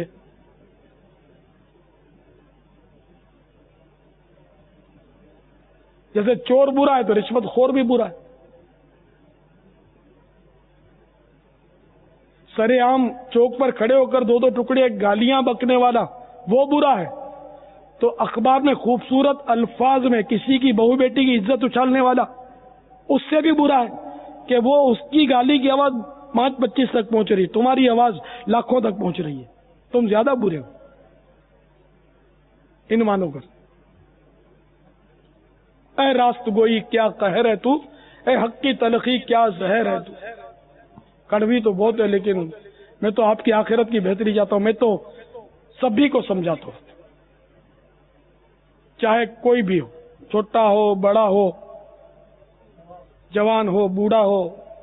جیسے چور برا ہے تو رشوت خور بھی برا ہے. سرے عام چوک پر کھڑے ہو کر دو دو ٹکڑے گالیاں بکنے والا وہ برا ہے، تو اخبار میں خوبصورت الفاظ میں کسی کی بہو بیٹی کی عزت اچھالنے والا اس سے بھی برا ہے کہ وہ اس کی گالی کی آواز پانچ پچیس تک پہنچ رہی ہے، تمہاری آواز لاکھوں تک پہنچ رہی ہے، تم زیادہ برے ہو ان مانو کر. اے راست گوئی کیا قہر ہے تو، اے حق کی تلخی کیا زہر ہے تو. کڑوی تو بہت ہے لیکن میں تو آپ کی آخرت کی بہتری چاہتا ہوں. میں تو سبھی کو سمجھاتا ہوں، چاہے کوئی بھی ہو، چھوٹا ہو بڑا ہو، جوان ہو بوڑھا ہو،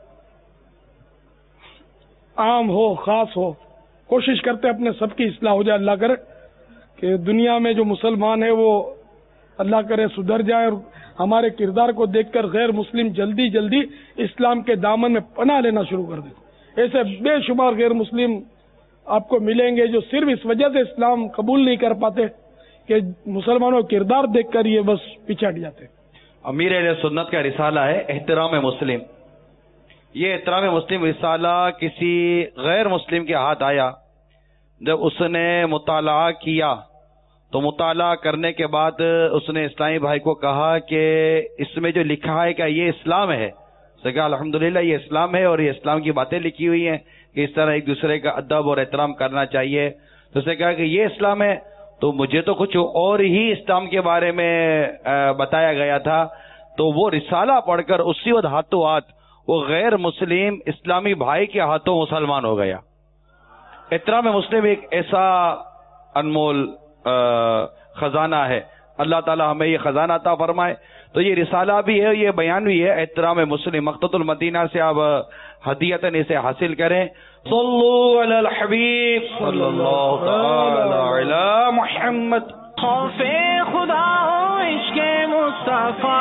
عام ہو خاص ہو، کوشش کرتے اپنے سب کی اصلاح ہو جائے. اللہ کرے کہ دنیا میں جو مسلمان ہے وہ اللہ کرے سدھر جائے، اور ہمارے کردار کو دیکھ کر غیر مسلم جلدی جلدی اسلام کے دامن میں پناہ لینا شروع کر دیں. ایسے بے شمار غیر مسلم آپ کو ملیں گے جو صرف اس وجہ سے اسلام قبول نہیں کر پاتے کہ مسلمانوں کا کردار دیکھ کر یہ بس پیچھے ہٹ جاتے. امیر اہل سنت کا رسالہ ہے احترام مسلم. یہ احترام مسلم رسالہ کسی غیر مسلم کے ہاتھ آیا، جب اس نے مطالعہ کیا تو مطالعہ کرنے کے بعد اس نے اسلامی بھائی کو کہا کہ اس میں جو لکھا ہے کہ یہ اسلام ہے. اس نے کہا الحمدللہ یہ اسلام ہے اور یہ اسلام کی باتیں لکھی ہوئی ہیں کہ اس طرح ایک دوسرے کا ادب اور احترام کرنا چاہیے. تو اس نے کہا کہ یہ اسلام ہے، تو مجھے تو کچھ اور ہی اسلام کے بارے میں بتایا گیا تھا. تو وہ رسالہ پڑھ کر اسی وقت ہاتھوں ہاتھ وہ غیر مسلم اسلامی بھائی کے ہاتھوں مسلمان ہو گیا. احترام مسلم ایک ایسا انمول خزانہ ہے، اللہ تعالی ہمیں یہ خزانہ عطا فرمائے. تو یہ رسالہ بھی ہے، یہ بیان بھی ہے احترام مسلم. مقتۃ المدینہ سے آپ ہدیتاً اسے حاصل کریں. صلو علی الحبیب صلی اللہ تعالی علی محمد. خوف خدا و عشق مصطفیٰ،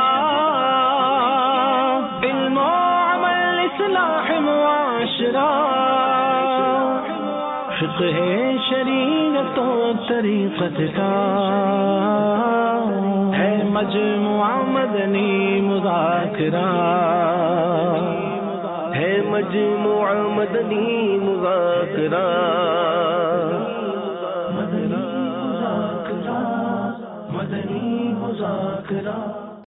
علم و عمل اصلاح معاشرہ، فقہ شریعت و طریقت کا ہے مجموعہ مدنی مذاکرہ، ہے مجموعہ مدنی مذاکرہ، مدنی مذاکرہ، مدنی مذاکرہ.